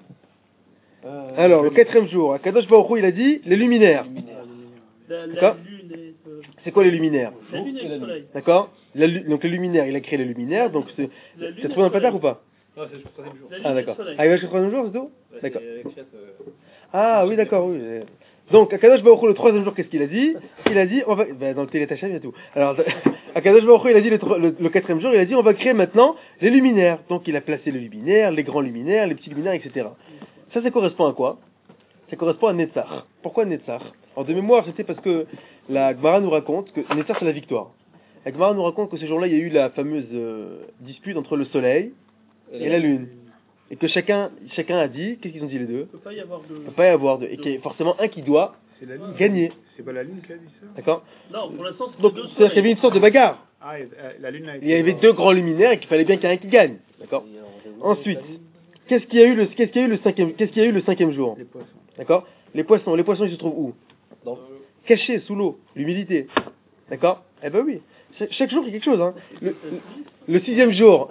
Euh, Alors, le quatrième jour, à Kadosh Baruch Hu, il a dit les luminaires. La, la D'accord. lune et euh, C'est quoi les luminaires? la lune et le soleil. D'accord? La lu- Donc les luminaires, il a créé les luminaires, donc c'est. La lune C'est et trouvé dans le le soleil. patar ou pas? Non, c'est jusqu'au troisième jour. La lune Ah et le d'accord. soleil. Ah il va jusqu'au troisième jour, c'est tout? Ouais, D'accord. c'est avec Chat, euh, Ah oui, d'accord, oui. Donc, à Kadosh Baruch Hu, le troisième jour, qu'est-ce qu'il a dit? Il a dit, on va, ben, dans le Télétachem, il y a tout. Alors, à Kadosh Baruch Hu, il a dit, le, tro- le, le quatrième jour, il a dit, on va créer maintenant les luminaires. Donc, il a placé les luminaires, les grands luminaires, les petits luminaires, et cetera. Ça, ça correspond à quoi? Ça correspond à Netzach. Pourquoi Netzach? En de mémoire, c'était parce que la Gemara nous raconte que Netzach, c'est la victoire. La Gemara nous raconte que ce jour-là, il y a eu la fameuse euh, dispute entre le soleil et la lune. Et que chacun, chacun a dit, qu'est-ce qu'ils ont dit les deux? Il ne peut pas y avoir de. Il ne peut pas y avoir de, et qu'il y a forcément un qui doit C'est la lune. gagner. C'est pas la lune qui a dit ça? D'accord? Non, pour l'instant, c'est Donc, deux c'est-à-dire qu'il y avait une sorte de bagarre. Ah, et, euh, la lune a été... Il y avait deux grands luminaires et qu'il fallait bien qu'il y ait un qui gagne. D'accord? Ensuite, qu'est-ce qu'il y a eu le, qu'est-ce qu'il y a eu le cinquième, qu'est-ce qu'il y a eu le cinquième jour? Les poissons. D'accord? Les poissons, les poissons, ils se trouvent où? Dans- Cachés sous l'eau, l'humidité. D'accord? Eh ben oui. Cha- Chaque jour, il y a quelque chose, hein. Le, le- le sixième jour,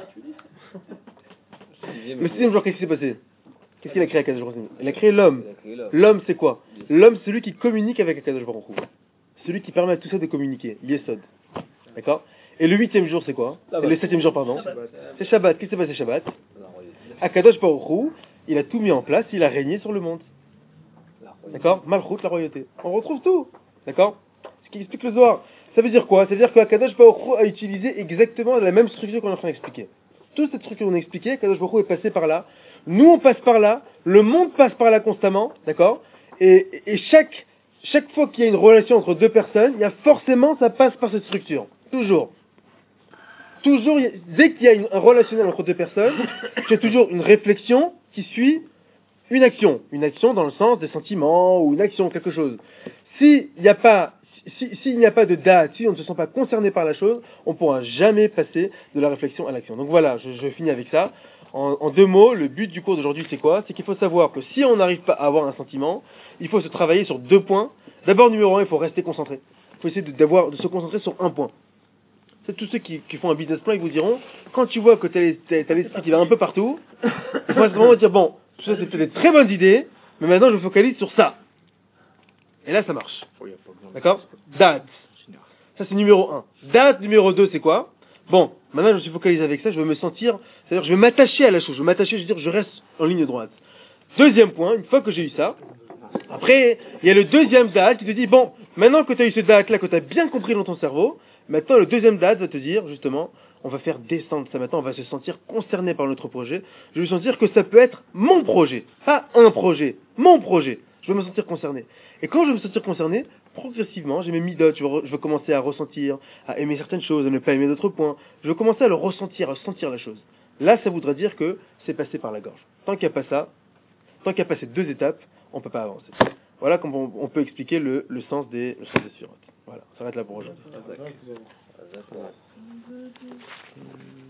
le sixième jour, qu'est-ce qui s'est passé? Qu'est-ce qu'il a créé à Akadosh Baruch Hu? Il a créé l'homme. L'homme, c'est quoi? L'homme, c'est celui qui communique avec Akadosh Baruch Hu. Celui qui permet à tout ça de communiquer. Yesod. D'accord? Et le huitième jour, c'est quoi? Shabbat. Et le septième jour, pardon. Shabbat. C'est Shabbat. Qu'est-ce qui s'est passé Shabbat? Akadosh Baruch Hu, il a tout mis en place, il a régné sur le monde. D'accord? Malchut, la royauté. On retrouve tout. D'accord? Ce qui explique le Zohar. Ça veut dire quoi? Ça veut dire qu'Akadosh Baruch Hu a utilisé exactement la même structure qu'on est en train d'expliquer. Toute cette structure qu'on a expliquée, Akadosh Baruch Hu est passé par là. Nous, on passe par là. Le monde passe par là constamment. D'accord? Et, et chaque, chaque fois qu'il y a une relation entre deux personnes, il y a forcément, ça passe par cette structure. Toujours. Toujours, il y a- dès qu'il y a une, un relationnel entre deux personnes, il y a toujours une réflexion qui suit une action. Une action dans le sens des sentiments ou une action, quelque chose. S'il n'y a pas, si, s'il n'y a pas de date, si on ne se sent pas concerné par la chose, on ne pourra jamais passer de la réflexion à l'action. Donc voilà, je, je finis avec ça. En, en deux mots, le but du cours d'aujourd'hui, c'est quoi? C'est qu'il faut savoir que si on n'arrive pas à avoir un sentiment, il faut se travailler sur deux points. D'abord, numéro un, il faut rester concentré. Il faut essayer de, d'avoir, de se concentrer sur un point. C'est tous ceux qui, qui font un business plan, ils vous diront, quand tu vois que tu as l'esprit qui va un peu partout, il faut à ce moment dire, bon, tout ça c'était des très bonnes idées, mais maintenant je me focalise sur ça. Et là, ça marche. D'accord? Date. Ça, c'est numéro un. Date numéro deux, c'est quoi? Bon, maintenant je me suis focalisé avec ça, je veux me sentir, c'est-à-dire je vais m'attacher à la chose, je veux m'attacher, je veux dire, je reste en ligne droite. Deuxième point, une fois que j'ai eu ça, après, il y a le deuxième date qui te dit, bon, maintenant que tu as eu ce date-là, que tu as bien compris dans ton cerveau, maintenant le deuxième date va te dire, justement, on va faire descendre ça maintenant, on va se sentir concerné par notre projet, je vais sentir que ça peut être mon projet, pas un projet, mon projet, je vais me sentir concerné. Et quand je vais me sentir concerné, progressivement, j'ai mes midotes, je vais, re- je vais commencer à ressentir, à aimer certaines choses, à ne pas aimer d'autres points, je vais commencer à le ressentir, à sentir la chose. Là, ça voudrait dire que c'est passé par la gorge. Tant qu'il n'y a pas ça, tant qu'il n'y a pas ces deux étapes, on ne peut pas avancer. Voilà comment on, on peut expliquer le, le sens des, le sens des surotes. Voilà, ça s'arrête là pour aujourd'hui.